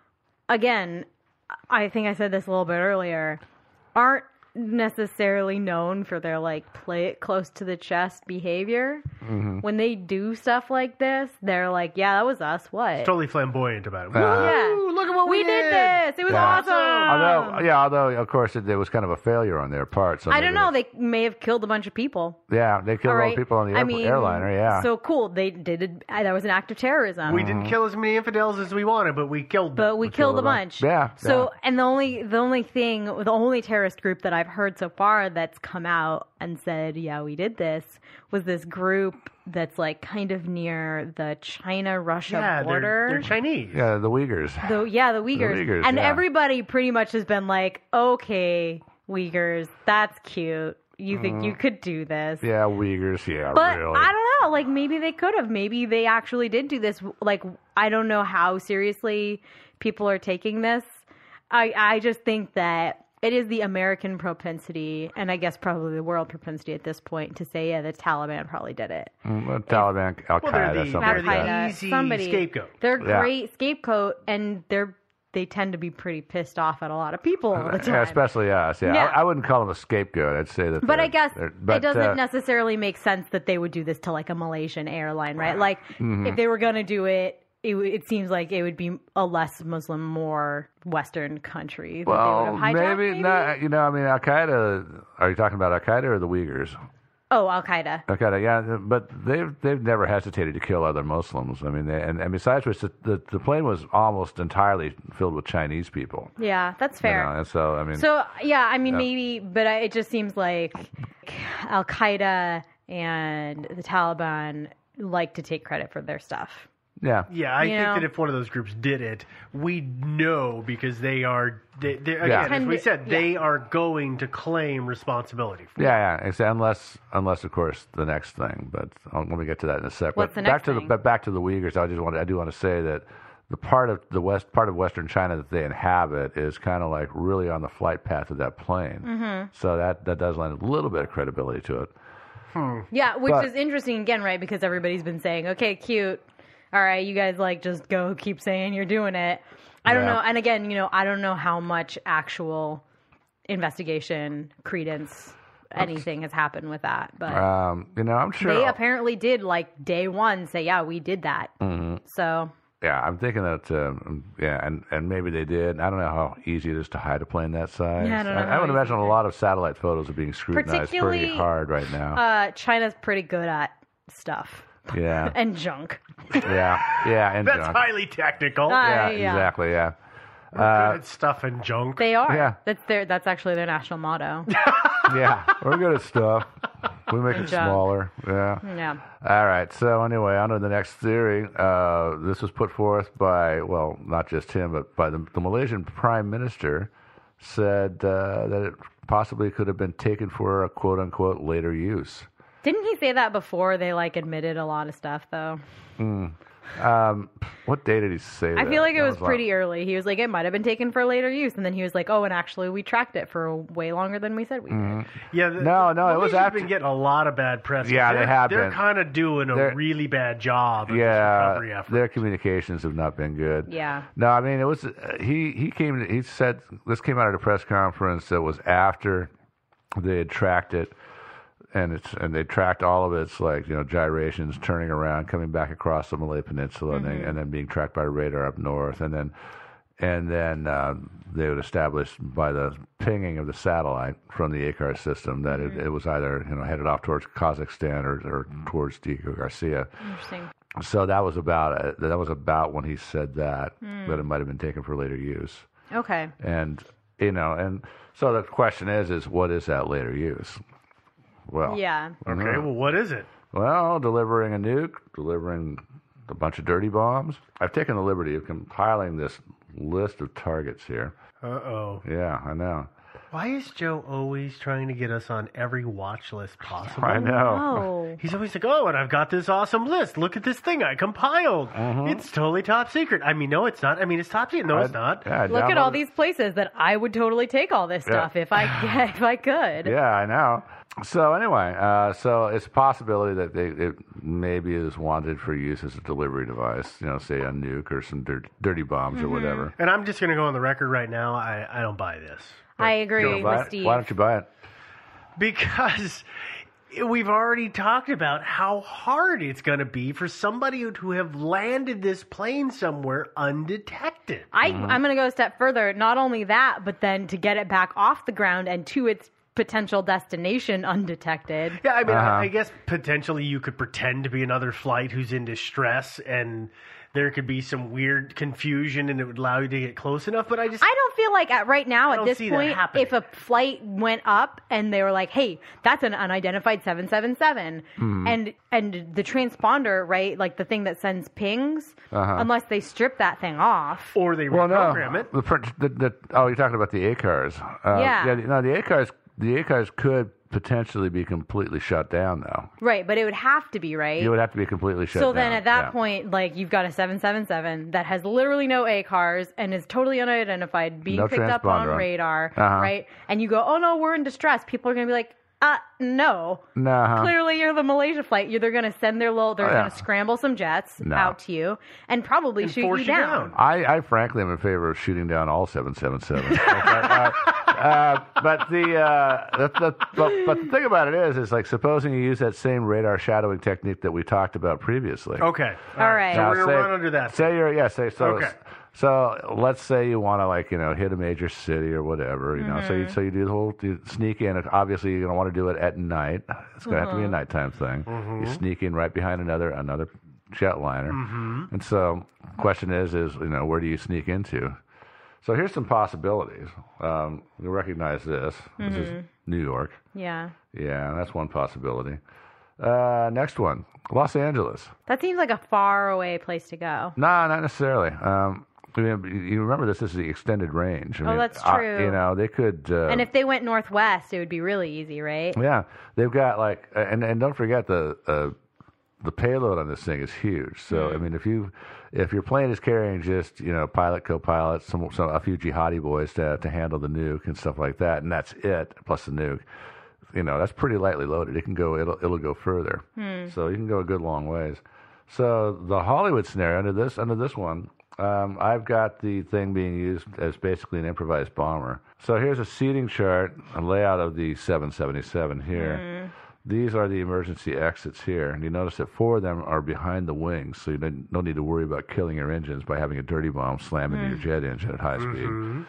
again, I think I said this a little bit earlier, aren't necessarily known for their like play it close to the chest behavior. Mm-hmm. When they do stuff like this, they're like, yeah, that was us. What? It's totally flamboyant about it. Uh, yeah. Look at what we, We did this. It was Yeah. awesome. Although, yeah, although of course it, it was kind of a failure on their part. So I don't maybe know. They may have killed a bunch of people. they- Yeah, they killed All all right. the people on the I airport, mean, airliner. Yeah. So cool. They did it. uh, That was an act of terrorism. We didn't kill as many infidels as we wanted, but we killed them. But we, killed, a bunch. Yeah, So, and the only the only thing, the only terrorist group that I've heard so far that's come out and said, yeah, we did this, was this group that's like kind of near the China-Russia Yeah, border. they're, they're Chinese. Yeah, the Uyghurs. The, yeah, the Uyghurs. Uyghurs, and yeah. everybody pretty much has been like, okay, Uyghurs, that's cute. You think Mhm. you could do this. Yeah, Uyghurs. Yeah, But really. I don't know. Like, maybe they could have. Maybe they actually did do this. Like, I don't know how seriously people are taking this. I, I just think that it is the American propensity, and I guess probably the world propensity at this point, to say, yeah, the Taliban probably did it. Mm, well, Taliban, Al Well, they're Qaeda, the- something they're like the that. easy somebody, scapegoat. They're Yeah. great scapegoat, and they're they tend to be pretty pissed off at a lot of people all the time. Yeah, especially us. Yeah, Yeah. I, I wouldn't call them a scapegoat. I'd say that. But they're- I guess they're- but, it doesn't uh, necessarily make sense that they would do this to like a Malaysian airline, right? Like Mhm. if they were going to do it, it, w- it seems like it would be a less Muslim, more Western country that they Well, would have hijacked. maybe, Maybe, not. You know, I mean, Al Qaeda. Are you talking about Al Qaeda or the Uyghurs? Oh, Al Qaeda. Al Qaeda, yeah, but they've they've never hesitated to kill other Muslims. I mean, they, and, and besides which, the, the the plane was almost entirely filled with Chinese people. Yeah, that's You fair. know, and so I mean, So yeah, I mean Yeah. maybe, but I, it just seems like Al Qaeda and the Taliban like to take credit for their stuff. yeah, Yeah, I You think know? that if one of those groups did it, we know because they are, they, they're, Yeah. again, as we Tend- said, they are going to claim responsibility for it. Yeah, yeah. Except unless, unless of course, the next thing. But I'll, let me get to that in a sec. What's but the back next to thing? the but back to the Uyghurs. I just want I do want to say that the part of the west part of Western China that they inhabit is kind of like really on the flight path of that plane. Mhm. So that that does lend a little bit of credibility to it. Yeah, which But- is interesting again, right? Because everybody's been saying, okay, cute. All right, you guys like just go keep saying you're doing it. I don't Yeah. know. And again, you know, I don't know how much actual investigation, credence, anything has happened with that. But Um, you know, I'm sure. they apparently did, like, day one say, yeah, we did that. Mhm. So, Yeah, I'm thinking that. Um, yeah, and, and maybe they did. I don't know how easy it is to hide a plane that size. Yeah, I don't know I, how would easy imagine a lot of satellite photos are being scrutinized pretty Particularly, hard right now. uh, China's pretty good at stuff. Yeah. And junk. yeah, yeah, and That's junk. highly technical. Uh, yeah, yeah. exactly. Yeah. We're Uh, good at stuff and junk. They are. Yeah. That's their. That's actually their national motto. yeah, we're good at stuff. We make it Junk. smaller. Yeah. Yeah. All right. So anyway, on to the next theory. Uh, this was put forth by, well, not just him, but by the, the Malaysian Prime Minister, said uh, that it possibly could have been taken for a quote unquote later use. Didn't he say that before they like admitted a lot of stuff though? Mm. Um, what day did he say that? I feel like it That was long- pretty early. He was like, it might have been taken for later use, and then he was like, oh, and actually we tracked it for way longer than we said we did. Mhm. Yeah, the, No, no, it was Malaysia's after- been getting a lot of bad press. Yeah, they They're- have They're been. kind of doing a They're- really bad job of this Yeah, recovery effort. their communications have not been good. Yeah. No, I mean it was uh, he. He came. He said this came out at a press conference that was after they had tracked it, and it's and they tracked all of its like you know gyrations, turning around, coming back across the Malay Peninsula, and, then, Mhm. and then being tracked by radar up north, and then and then uh, they would establish by the pinging of the satellite from the A C A R system that it, it was either you know headed off towards Kazakhstan or, or towards Diego Garcia. Interesting. So that was about uh, that was about when he said that Hmm. that it might have been taken for later use, Okay. and you know, and so the question is, is what is that later use? Well, Yeah. Okay, mhm. well, what is it? Well, delivering a nuke, delivering a bunch of dirty bombs. I've taken the liberty of compiling this list of targets here. Uh-oh. Yeah, I know. Why is Joe always trying to get us on every watch list possible? I know. He's always like, oh, and I've got this awesome list. Look at this thing I compiled. Mm-hmm. It's totally top secret. I mean, no, it's not. I mean, it's top secret. No, I, it's not. Yeah, Look at all these places that I would totally take all this stuff Yeah. if I if I could. Yeah, I know. So anyway, uh, so it's a possibility that they, it maybe is wanted for use as a delivery device, you know, say a nuke or some dirt, dirty bombs Mm-hmm. or whatever. And I'm just going to go on the record right now. I, I don't buy this. I agree You don't buy with it? Steve. Why don't you buy it? Because we've already talked about how hard it's going to be for somebody to have landed this plane somewhere undetected. I, I'm going to go a step further. Not only that, but then to get it back off the ground and to its potential destination undetected. Yeah, I mean, Uh-huh. I, I guess potentially you could pretend to be another flight who's in distress, and there could be some weird confusion, and it would allow you to get close enough. But I just, I don't feel like at right now I at don't this see that point, happening. if a flight went up and they were like, "Hey, that's an unidentified seven seven seven," Hmm. and and the transponder, right, like the thing that sends pings, Uh-huh. unless they strip that thing off, or they Well, reprogram no. it. The, fr- the, the, oh, you're talking about the A CARs. Uh, Yeah. yeah. No, the A CARs, the A CARs could potentially be completely shut down, though. right? But it would have to be right. It would have to be completely shut So down. then at that yeah. point, like, you've got a seven seven seven that has literally no A CARs and is totally unidentified, being No picked up on transponder. radar, Uh-huh. right? And you go, oh no, we're in distress. People are going to be like, uh, no. Nah. Clearly you're the Malaysia flight. You're, they're going to send their little, they're Oh, yeah. going to scramble some jets No. out to you and probably And shoot force you you down. down. I, I frankly am in favor of shooting down all seven seven sevens. uh, uh, but the, uh, the, the but, but the thing about it is, is like supposing you use that same radar shadowing technique that we talked about previously. Okay. All right. So Now, we're going to say- run under that. Say you're yeah. Say so. Okay. So let's say you want to like you know hit a major city or whatever you know. So you Mm-hmm. so you do the whole you sneak in. Obviously, you're going to want to do it at night. It's going to have to be a Mm-hmm. nighttime thing. Mm-hmm. You sneak in right behind another another jetliner. Mm-hmm. And so, question is, is you know, where do you sneak into? So here's some possibilities. Um, you recognize this. This is Mm-hmm. New York. Yeah. Yeah, that's one possibility. Uh, next one, Los Angeles. That seems like a far away place to go. No, not necessarily. Um, I mean, you remember this is the extended range. I Oh, mean, that's uh, true. you know, they could. Uh, And if they went northwest, it would be really easy, right? yeah, they've got like, uh, and and don't forget the uh, the payload on this thing is huge. So Hmm. I mean, if you if your plane is carrying just you know pilot, co-pilot, some, some a few jihadi boys to to handle the nuke and stuff like that, and that's it plus the nuke. You know, that's pretty lightly loaded. It can go. It'll it'll go further. Hmm. So you can go a good long ways. So the Hollywood scenario under this under this one. Um, I've got the thing being used as basically an improvised bomber. So here's a seating chart, a layout of the seven seventy-seven here. Mm. These are the emergency exits here. And you notice that four of them are behind the wings, so you don't don't need to worry about killing your engines by having a dirty bomb slam into Mm. your jet engine at high speed. Mm-hmm.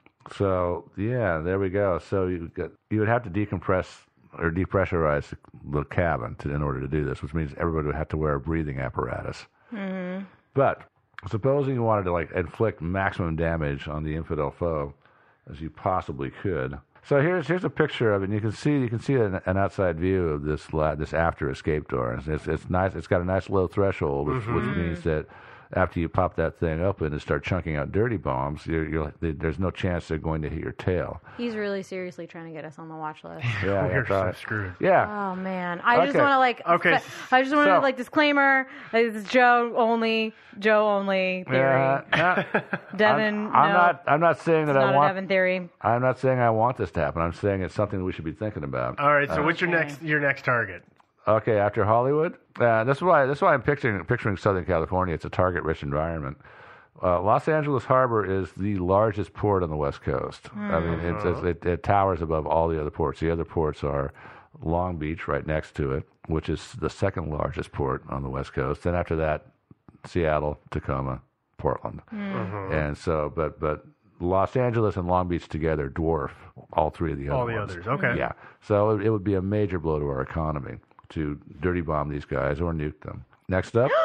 So, yeah, there we go. So you got, you would have to decompress or depressurize the cabin to, in order to do this, which means everybody would have to wear a breathing apparatus. Mm-hmm. But supposing you wanted to like inflict maximum damage on the infidel foe, as you possibly could. So here's here's a picture of it. And you can see you can see an, an outside view of this la- this after escape door. It's, it's it's nice. It's got a nice low threshold, which, which Mm-hmm. means that after you pop that thing open and start chunking out dirty bombs, you're, you're, there's no chance they're going to hit your tail. He's really seriously trying to get us on the watch list. Yeah, We're that's so right. screwed. Yeah. Oh man, I just Okay. want to like. Okay. I just want to So- like disclaimer. This is Joe only. Joe only theory. Yeah, no, Devin, I'm, I'm no, not. I'm not saying it's that not I a want. Devin theory. I'm not saying I want this to happen. I'm saying it's something that we should be thinking about. All right. So Uh, what's your Okay. next your next target? Okay, after Hollywood, uh, that's why that's why I'm picturing picturing Southern California. It's a target-rich environment. Uh, Los Angeles Harbor is the largest port on the West Coast. I mean, it's, it's, it, it towers above all the other ports. The other ports are Long Beach, right next to it, which is the second largest port on the West Coast. Then after that, Seattle, Tacoma, Portland, and so, but but Los Angeles and Long Beach together dwarf all three of the other All the ones. others. Okay. Yeah. So it, it would be a major blow to our economy to dirty bomb these guys or nuke them. Next up,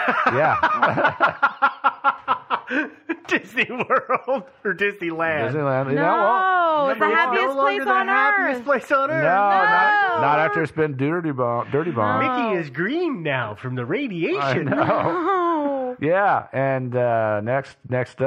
yeah, Disney World or Disneyland? Disneyland. You No, know, well, it's the number one. happiest no longer place the on happiest earth. place on No, earth. not, not after it's been dirty bomb. Dirty bomb. Mickey is green now from the I radiation. know. Oh. Yeah, and uh, next next up,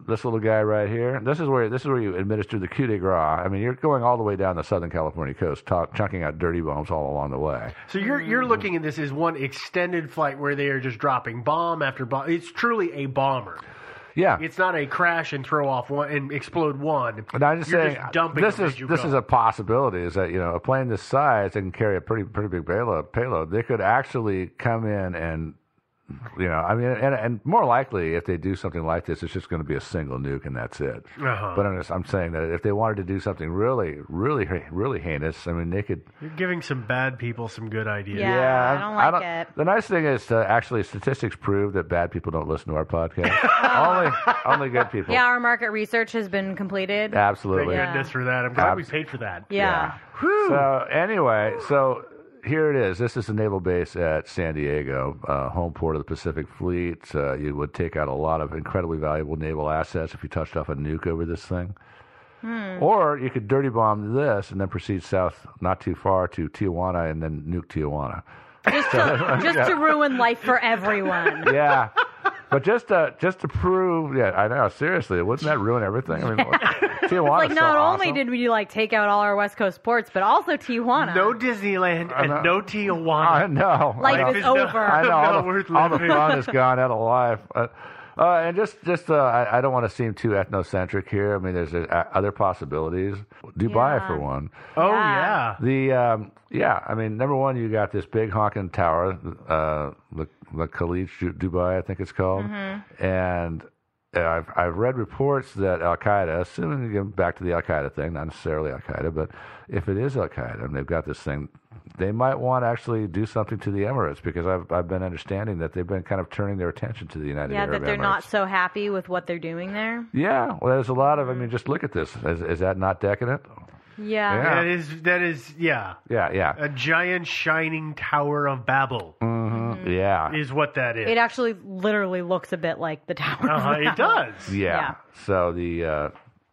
this little guy right here. This is where this is where you administer the coup de grace. I mean, you're going all the way down the Southern California coast, talk, chunking out dirty bombs all along the way. So you're you're looking at this as one extended flight where they are just dropping bomb after bomb. It's truly a bomber. Yeah, it's not a crash and throw off one and explode one. And I'm just You're saying, just dumping this them is as you this go. is a possibility. Is that you know a plane this size that can carry a pretty pretty big payload? Payload. They could actually come in and. You know, I mean, and, and more likely, if they do something like this, it's just going to be a single nuke and that's it. Uh-huh. But I'm, just, I'm saying that if they wanted to do something really, really, really heinous, I mean, they could. You're giving some bad people some good ideas. Yeah, Yeah, I don't like it. The nice thing is, uh, actually, statistics prove that bad people don't listen to our podcast. only, only good people. Yeah, our market research has been completed. Absolutely. Thank goodness for that. I'm glad we Abs- paid for that. Yeah. So anyway, so here it is. This is the naval base at San Diego, uh, home port of the Pacific Fleet. Uh, you would take out a lot of incredibly valuable naval assets if you touched off a nuke over this thing. Hmm. Or you could dirty bomb this and then proceed south not too far to Tijuana and then nuke Tijuana. Just to, just to ruin life for everyone. Yeah. But just to, just to prove, yeah, I know, seriously, wouldn't that ruin everything? I mean, Tijuana's Like, so not only awesome. did we like take out all our West Coast ports, but also Tijuana. No Disneyland I know. and no Tijuana. I know. Life I know. is over. I know. Not All the, worth all the living. fun is gone out of life. Uh, uh, and just, just uh, I, I don't want to seem too ethnocentric here. I mean, there's uh, other possibilities. Dubai, Yeah. for one. Oh, Yeah. yeah. The um, yeah, I mean, number one, you got this big honking tower, uh, the the Khalid Dubai, I think it's called, Mm-hmm. and uh, I've I've read reports that Al Qaeda, assuming again back to the Al Qaeda thing, not necessarily Al Qaeda, but if it is Al Qaeda and they've got this thing, they might want to actually do something to the Emirates because I've I've been understanding that they've been kind of turning their attention to the United Yeah, Arab that they're Emirates. not so happy with what they're doing there. Yeah, well, there's a lot of. I mean, just look at this. Is, is that not decadent? Yeah. Yeah. That is, that is, yeah. Yeah, yeah. A giant shining tower of Babel Mm-hmm. Yeah. is what that is. It actually literally looks a bit like the Tower of Uh-huh, it Babel. does. Yeah. Yeah. So the uh,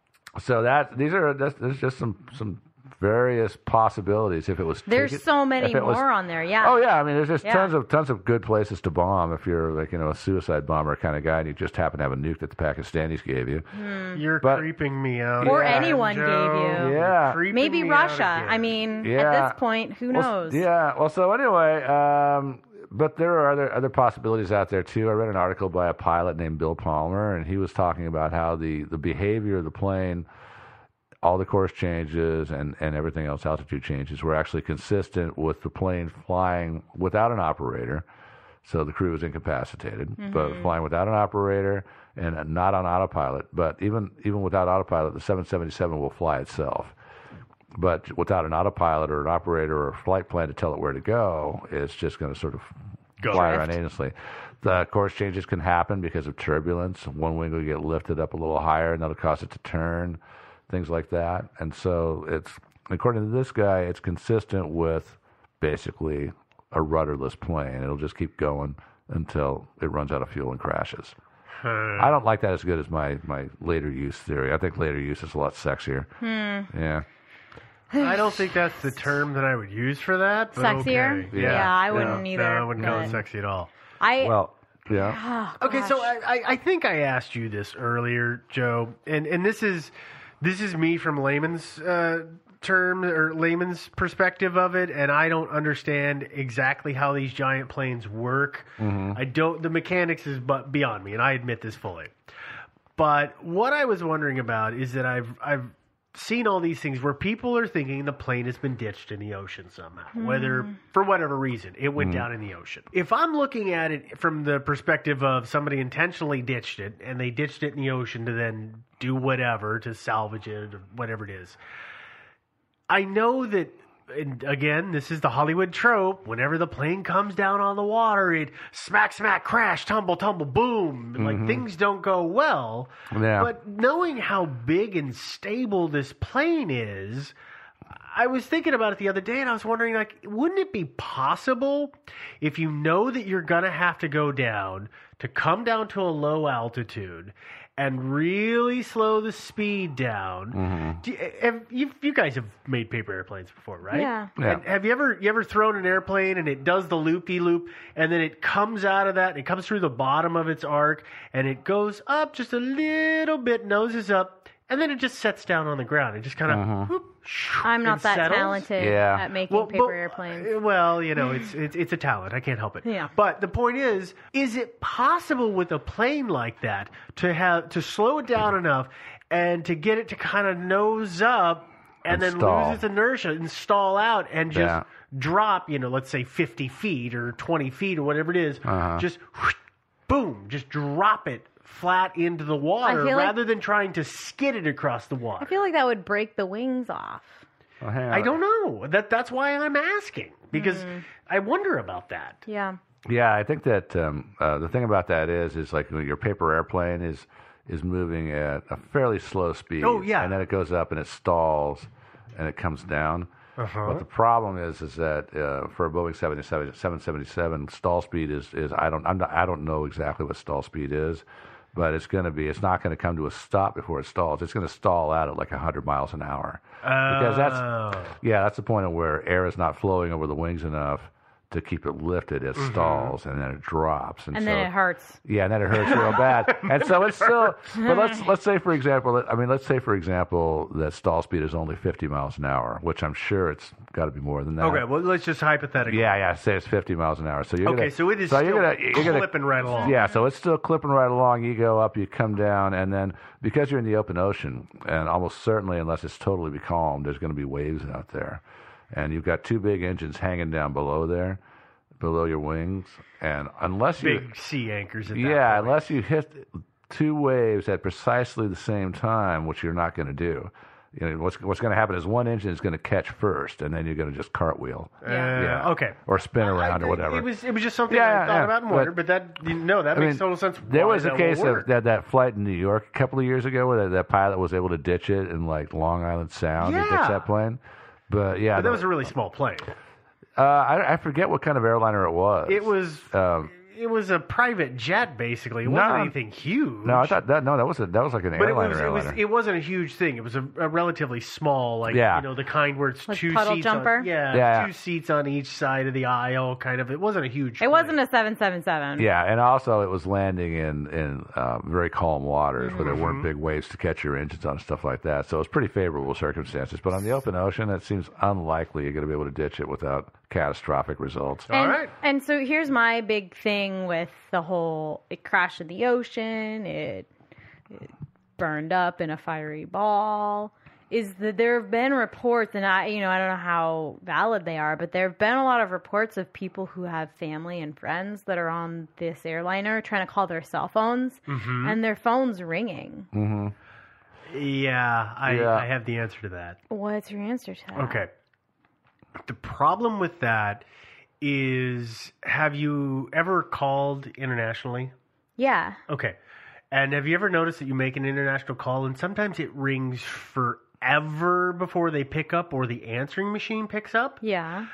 so that these are that's, there's just some some various possibilities if it was. There's taken- so many if it was- more on there. Yeah. Oh yeah, I mean there's just Yeah. tons of tons of good places to bomb if you're like you know a suicide bomber kind of guy and you just happen to have a nuke that the Pakistanis gave you. Hmm. You're But- creeping me out. Or Yeah. anyone Joe. gave you. Yeah. You're creeping Maybe me out Russia. again. I mean, Yeah. at this point, who Well, knows? yeah. Well, so anyway, um, but there are other other possibilities out there too. I read an article by a pilot named Bill Palmer, and he was talking about how the, the behavior of the plane, all the course changes and, and everything else, altitude changes, were actually consistent with the plane flying without an operator. So the crew was incapacitated, but flying without an operator and not on autopilot. But even even without autopilot, the seven seventy-seven will fly itself. But without an autopilot or an operator or a flight plan to tell it where to go, it's just going to sort of Go. fly Drift. around aimlessly. The course changes can happen because of turbulence. One wing will get lifted up a little higher, and that'll cause it to turn, things like that. And so it's, according to this guy, it's consistent with basically a rudderless plane. It'll just keep going until it runs out of fuel and crashes. I don't like that as good as my, my later use theory. I think later use is a lot sexier. Hmm. Yeah. I don't think that's the term that I would use for that. But Sexier? Okay. Yeah. I wouldn't no, either. No, I wouldn't call it but sexy at all. I. Well, yeah. oh, Okay, so gosh. I, I, I think I asked you this earlier, Joe, and, and this is this is me from layman's uh, term or layman's perspective of it, and I don't understand exactly how these giant planes work. Mm-hmm. I don't. The mechanics is but beyond me, and I admit this fully. But what I was wondering about is that I've I've seen all these things where people are thinking the plane has been ditched in the ocean somehow, whether for whatever reason it went down in the ocean. If I'm looking at it from the perspective of somebody intentionally ditched it and they ditched it in the ocean to then do whatever to salvage it or whatever it is, I know that. And again, this is the Hollywood trope. Whenever the plane comes down on the water, it smack, smack, crash, tumble, tumble, boom. Like things don't go well. Yeah. But knowing how big and stable this plane is, I was thinking about it the other day, and I was wondering, like, wouldn't it be possible if you know that you're gonna have to go down to come down to a low altitude and really slow the speed down. Mm-hmm. Do you, have, you, you guys have made paper airplanes before, right? Yeah. Yeah. And have you ever you ever thrown an airplane and it does the loopy-loop, and then it comes out of that, it comes through the bottom of its arc, and it goes up just a little bit, noses up, and then it just sets down on the ground. It just kind of Mm-hmm. whoop, I'm not and that settles. talented Yeah. at making Well, paper but- airplanes. Well, you know, it's, it's it's a talent. I can't help it. Yeah. But the point is, is it possible with a plane like that to have to slow it down enough and to get it to kind of nose up and, And then stall. lose its inertia and stall out and just Yeah. drop, you know, let's say fifty feet or twenty feet or whatever it is, Uh-huh. just whoosh, boom, just drop it flat into the water feel like- rather than trying to skid it across the water. I feel like that would break the wings off. Well, hang on. I don't know. That that's why I'm asking, because Mm. I wonder about that. Yeah. Yeah, I think that um, uh, the thing about that is, is like your paper airplane is is moving at a fairly slow speed. Oh, yeah. and then it goes up and it stalls, and it comes down. Uh-huh. But the problem is, is that uh, for a Boeing seven seventy-seven, stall speed is, is I don't I'm not, I don't know exactly what stall speed is, but it's going to be it's not going to come to a stop before it stalls. It's going to stall out at like one hundred miles an hour. Because that's Oh. yeah, that's the point of where air is not flowing over the wings enough to keep it lifted. It Mm-hmm. stalls and then it drops, and, And so then it hurts. yeah, and then it hurts real bad. And so it's still. But let's let's say for example, I mean, let's say for example that stall speed is only fifty miles an hour, which I'm sure it's got to be more than that. Okay, well, let's just hypothetically. Yeah, yeah. Say it's fifty miles an hour. So you're Okay, gonna, so it is so still you're gonna, you're gonna, clipping right along. Yeah, so it's still clipping right along. You go up, you come down, and then because you're in the open ocean, and almost certainly, unless it's totally becalmed, there's going to be waves out there, and you've got two big engines hanging down below there, below your wings, and unless you Big sea anchors at that yeah, point. unless you hit two waves at precisely the same time, which you're not going to do. You know, what's what's going to happen is one engine is going to catch first, and then you're going to just cartwheel. Yeah. Okay. Or spin around I- or whatever. It was it was just something Yeah, I thought yeah, about and but- wondered, but that you know that I makes mean, total sense. There why was a that case will of work. that, that flight in New York a couple of years ago where that, that pilot was able to ditch it in like Long Island Sound and ditch Yeah. that plane. But yeah, But that the- was a really small plane. uh, I, I forget what kind of airliner it was. It was Um, it was a private jet basically. It No. wasn't anything huge. no, I thought that no, that was a, that was like an But it airliner. was, it was airliner. it wasn't a huge thing. It was a, a relatively small, like Yeah. you know, the kind where it's Like two puddle seats. jumper? On, yeah, Yeah. two seats on each side of the aisle. Kind of. It wasn't a huge. It plane. wasn't a seven seven seven. Yeah, and also it was landing in in uh, very calm waters where there Mm-hmm. weren't big waves to catch your engines on and stuff like that. So it was pretty favorable circumstances. But on the open ocean, it seems unlikely you're going to be able to ditch it without catastrophic results. All and, right. and so here's my big thing with the whole it crashed in the ocean, it, it burned up in a fiery ball, is that there have been reports, and I, you know, I don't know how valid they are, but there have been a lot of reports of people who have family and friends that are on this airliner trying to call their cell phones, Mm-hmm. and their phone's ringing. hmm Yeah, I, Yeah. I have the answer to that. What's your answer to that? Okay. The problem with that is, have you ever called internationally? Yeah. Okay. And have you ever noticed that you make an international call and sometimes it rings forever before they pick up or the answering machine picks up? Yeah.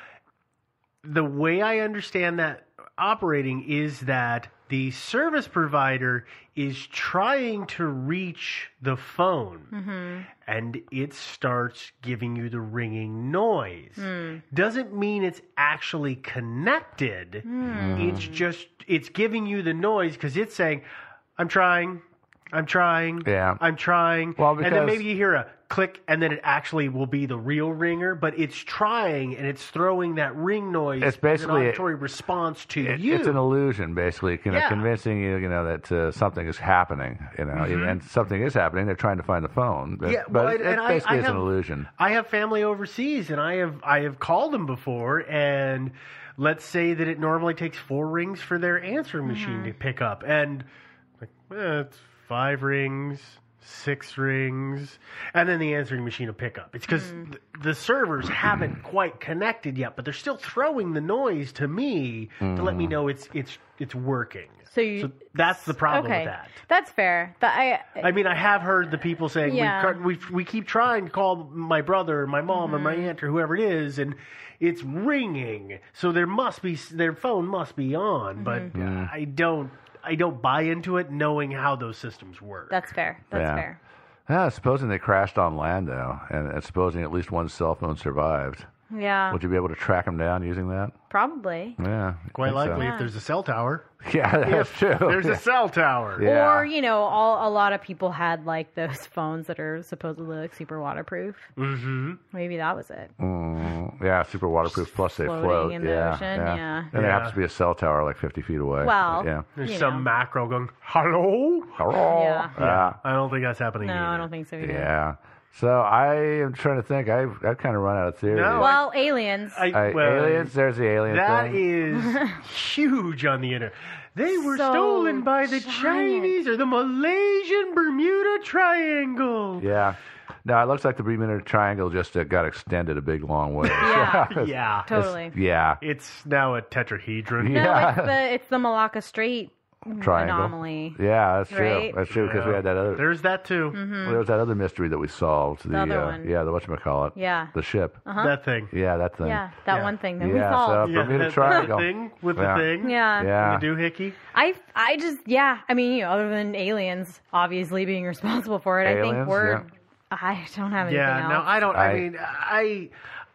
The way I understand that operating is that the service provider is trying to reach the phone Mm-hmm. and it starts giving you the ringing noise. Mm. Doesn't mean it's actually connected. Mm. It's just, it's giving you the noise because it's saying, I'm trying, I'm trying, Yeah. I'm trying. Well, and then because- maybe you hear a click and then it actually will be the real ringer, but it's trying and it's throwing that ring noise It's as basically- an auditory response to It, you. it's an illusion, basically, you know, Yeah. convincing you, you know, that uh, something is happening. You know, Mhm. and something is happening. They're trying to find the phone, but, Yeah, but well, it, and it I- basically I it's have- an illusion. I have family overseas, and I have I have called them before, and let's say that it normally takes four rings for their answering machine to pick up, and like, eh, it's five rings, six rings, and then the answering machine will pick up. It's because th- the servers haven't quite connected yet, but they're still throwing the noise to me to let me know it's it's it's working. So you. So that's the problem okay. with that. That's fair. That I. I mean, I have heard the people saying Yeah. we we we keep trying to call my brother, or my mom, or my aunt, or whoever it is, and it's ringing. So there must be their phone must be on, but Mhm. I don't I don't buy into it knowing how those systems work. That's fair. That's Yeah. fair. Yeah, supposing they crashed on land, though, and, and supposing at least one cell phone survived, Yeah. would you be able to track them down using that? Probably. Yeah. I Quite think so. likely if there's a cell tower. Yeah, that's If true. There's a cell tower. Yeah. Or, you know, all a lot of people had like those phones that are supposedly like super waterproof. Mm-hmm. Maybe that was it. Mm, yeah, super waterproof, plus they Floating float. in the yeah, ocean, yeah. yeah. And there Yeah. happens to be a cell tower like fifty feet away. Well, yeah. There's you some know. macro going, hello? Hello. Yeah. Yeah. I don't think that's happening No, either. I don't think so either. Yeah. So I am trying to think. I've, I've kind of run out of theory. No, Well, aliens. I, I, well, aliens, there's the alien That thing. is huge on the internet. They were So stolen by the giant. Chinese or the Malaysian Bermuda Triangle. Yeah. No, it looks like the Bermuda Triangle just uh, got extended a big long way. Yeah. Yeah. Totally. Yeah. It's now a tetrahedron. No, Yeah. it's the it's the Malacca Strait Triangle. anomaly. Yeah, that's true. Right? That's true because we Yeah. had that other. There's that too. Mm-hmm. There was that other mystery that we solved. The, The other uh, one. Yeah, the whatchamacallit. Yeah. The ship. Uh-huh. That thing. Yeah, that thing. Yeah, that Yeah. one thing that Yeah, we so- solved. Yeah, Bermuda that, Triangle. that thing with Yeah. the thing. Yeah. Yeah. The doohickey. I I just yeah. I mean, you know, other than aliens obviously being responsible for it, I think Aliens, we're. yeah. I don't have anything Yeah, else. no, I don't. I, I- mean, I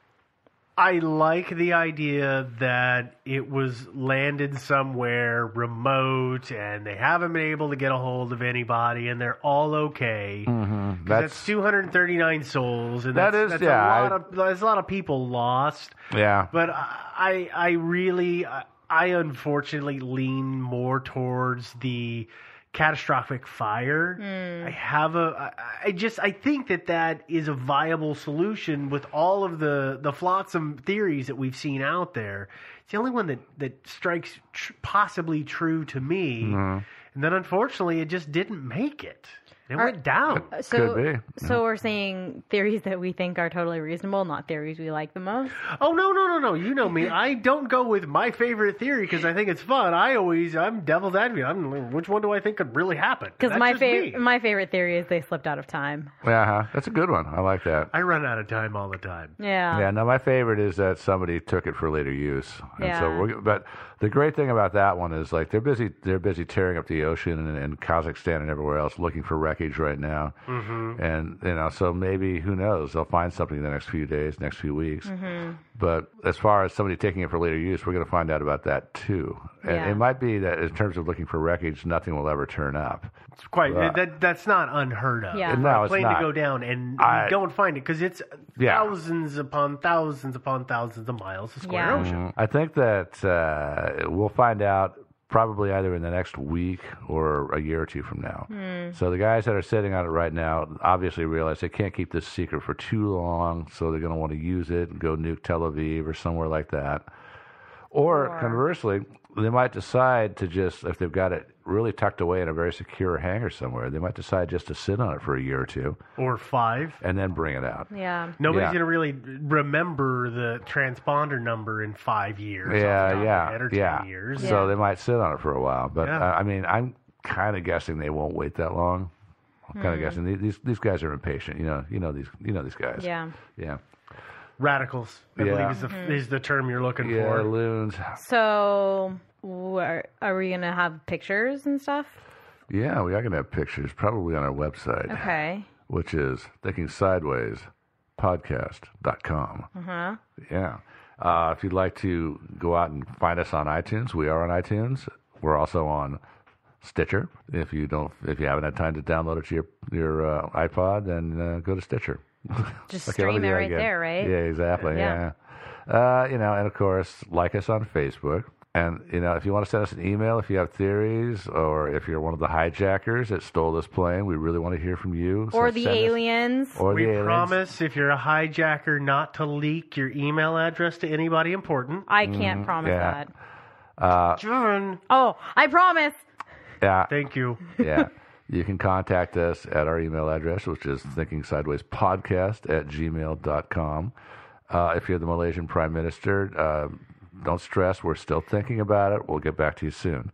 I like the idea that it was landed somewhere remote and they haven't been able to get a hold of anybody and they're all okay. Mm-hmm. That's, That's, two hundred thirty-nine souls, and That that's, is- that's yeah, a lot I- of there's a lot of people lost. yeah. But I I really I, I unfortunately lean more towards the catastrophic fire. I have a I, I just I think that that is a viable solution with all of the the flotsam theories that we've seen out there. It's the only one that that strikes tr- possibly true to me. Mm-hmm. And then unfortunately it just didn't make it. It Are- went down. So, Could be. so we're saying theories that we think are totally reasonable, not theories we like the most. Oh no no no no! You know me. I don't go with my favorite theory because I think it's fun. I always I'm devil's advocate. I'm which one do I think could really happen? Because That's my just me. favorite my favorite theory is they slipped out of time. Yeah, huh? That's a good one. I like that. I run out of time all the time. Yeah. Yeah, no, my favorite is that somebody took it for later use. And Yeah. so we're, but the great thing about that one is like they're busy they're busy tearing up the ocean in, in Kazakhstan and everywhere else looking for wreckage right now. Mm-hmm. And you know, so maybe who knows? They'll find something in the next few days, next few weeks. Mm-hmm. But as far as somebody taking it for later use, we're going to find out about that too. And Yeah. it might be that in terms of looking for wreckage, nothing will ever turn up. It's quite Right. that that's not unheard of. Yeah. For No, a it's plane not. to go down and I- you go and find it because it's Yeah. thousands upon thousands upon thousands of miles of square Yeah. ocean. I think that uh, we'll find out probably either in the next week or a year or two from now. So the guys that are sitting on it right now obviously realize they can't keep this secret for too long, so they're going to want to use it and go nuke Tel Aviv or somewhere like that. Or, Or- conversely, they might decide to just, if they've got it really tucked away in a very secure hangar somewhere, they might decide just to sit on it for a year or two Or five. and then bring it out. Yeah. Nobody's Yeah. going to really remember the transponder number in five years. off the top Yeah, of yeah, my head, or yeah. ten years. Yeah. So they might sit on it for a while. But, Yeah. uh, I mean, I'm kind of guessing they won't wait that long. I'm kind of guessing These- these these guys are impatient. You know, you know these you know these guys. Yeah. Yeah. Radicals, I Yeah. believe is the Mm-hmm. is the term you're looking Yeah, for. loons. So, where, are we gonna have pictures and stuff? Yeah, we are going to have pictures probably on our website, Okay. which is thinking sideways podcast dot com. Uh huh. Yeah. Uh, if you'd like to go out and find us on iTunes, we are on iTunes. We're also on Stitcher. If you don't, if you haven't had time to download it to your your uh, iPod, then uh, go to Stitcher. Just Okay, let me stream do it that right again. there, right? Yeah, exactly. Yeah. Yeah. Uh, you know, and of course, like us on Facebook. And, you know, if you want to send us an email, if you have theories, or if you're one of the hijackers that stole this plane, we really want to hear from you. So Or the send us- aliens. or We the aliens. promise if you're a hijacker not to leak your email address to anybody important. I can't promise yeah. that. Uh, John, Oh, I promise. yeah. thank you. yeah. You can contact us at our email address, which is thinkingsidewayspodcast at gmail dot com. Uh, if you're the Malaysian Prime Minister, uh, don't stress. We're still thinking about it. We'll get back to you soon.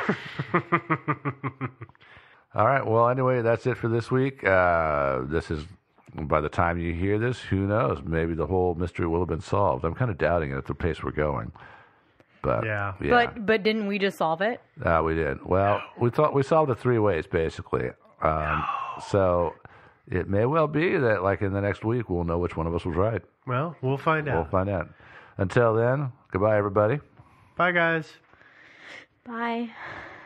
All right. Well, anyway, that's it for this week. Uh, this is, by the time you hear this, who knows? Maybe the whole mystery will have been solved. I'm kind of doubting it at the pace we're going. But yeah. yeah. But but didn't we just solve it? Uh, we did. Well, we thought we solved it three ways basically. Um, so it may well be that like in the next week we'll know which one of us was right. Well, we'll find out. We'll find out. Until then, goodbye, everybody. Bye, guys. Bye.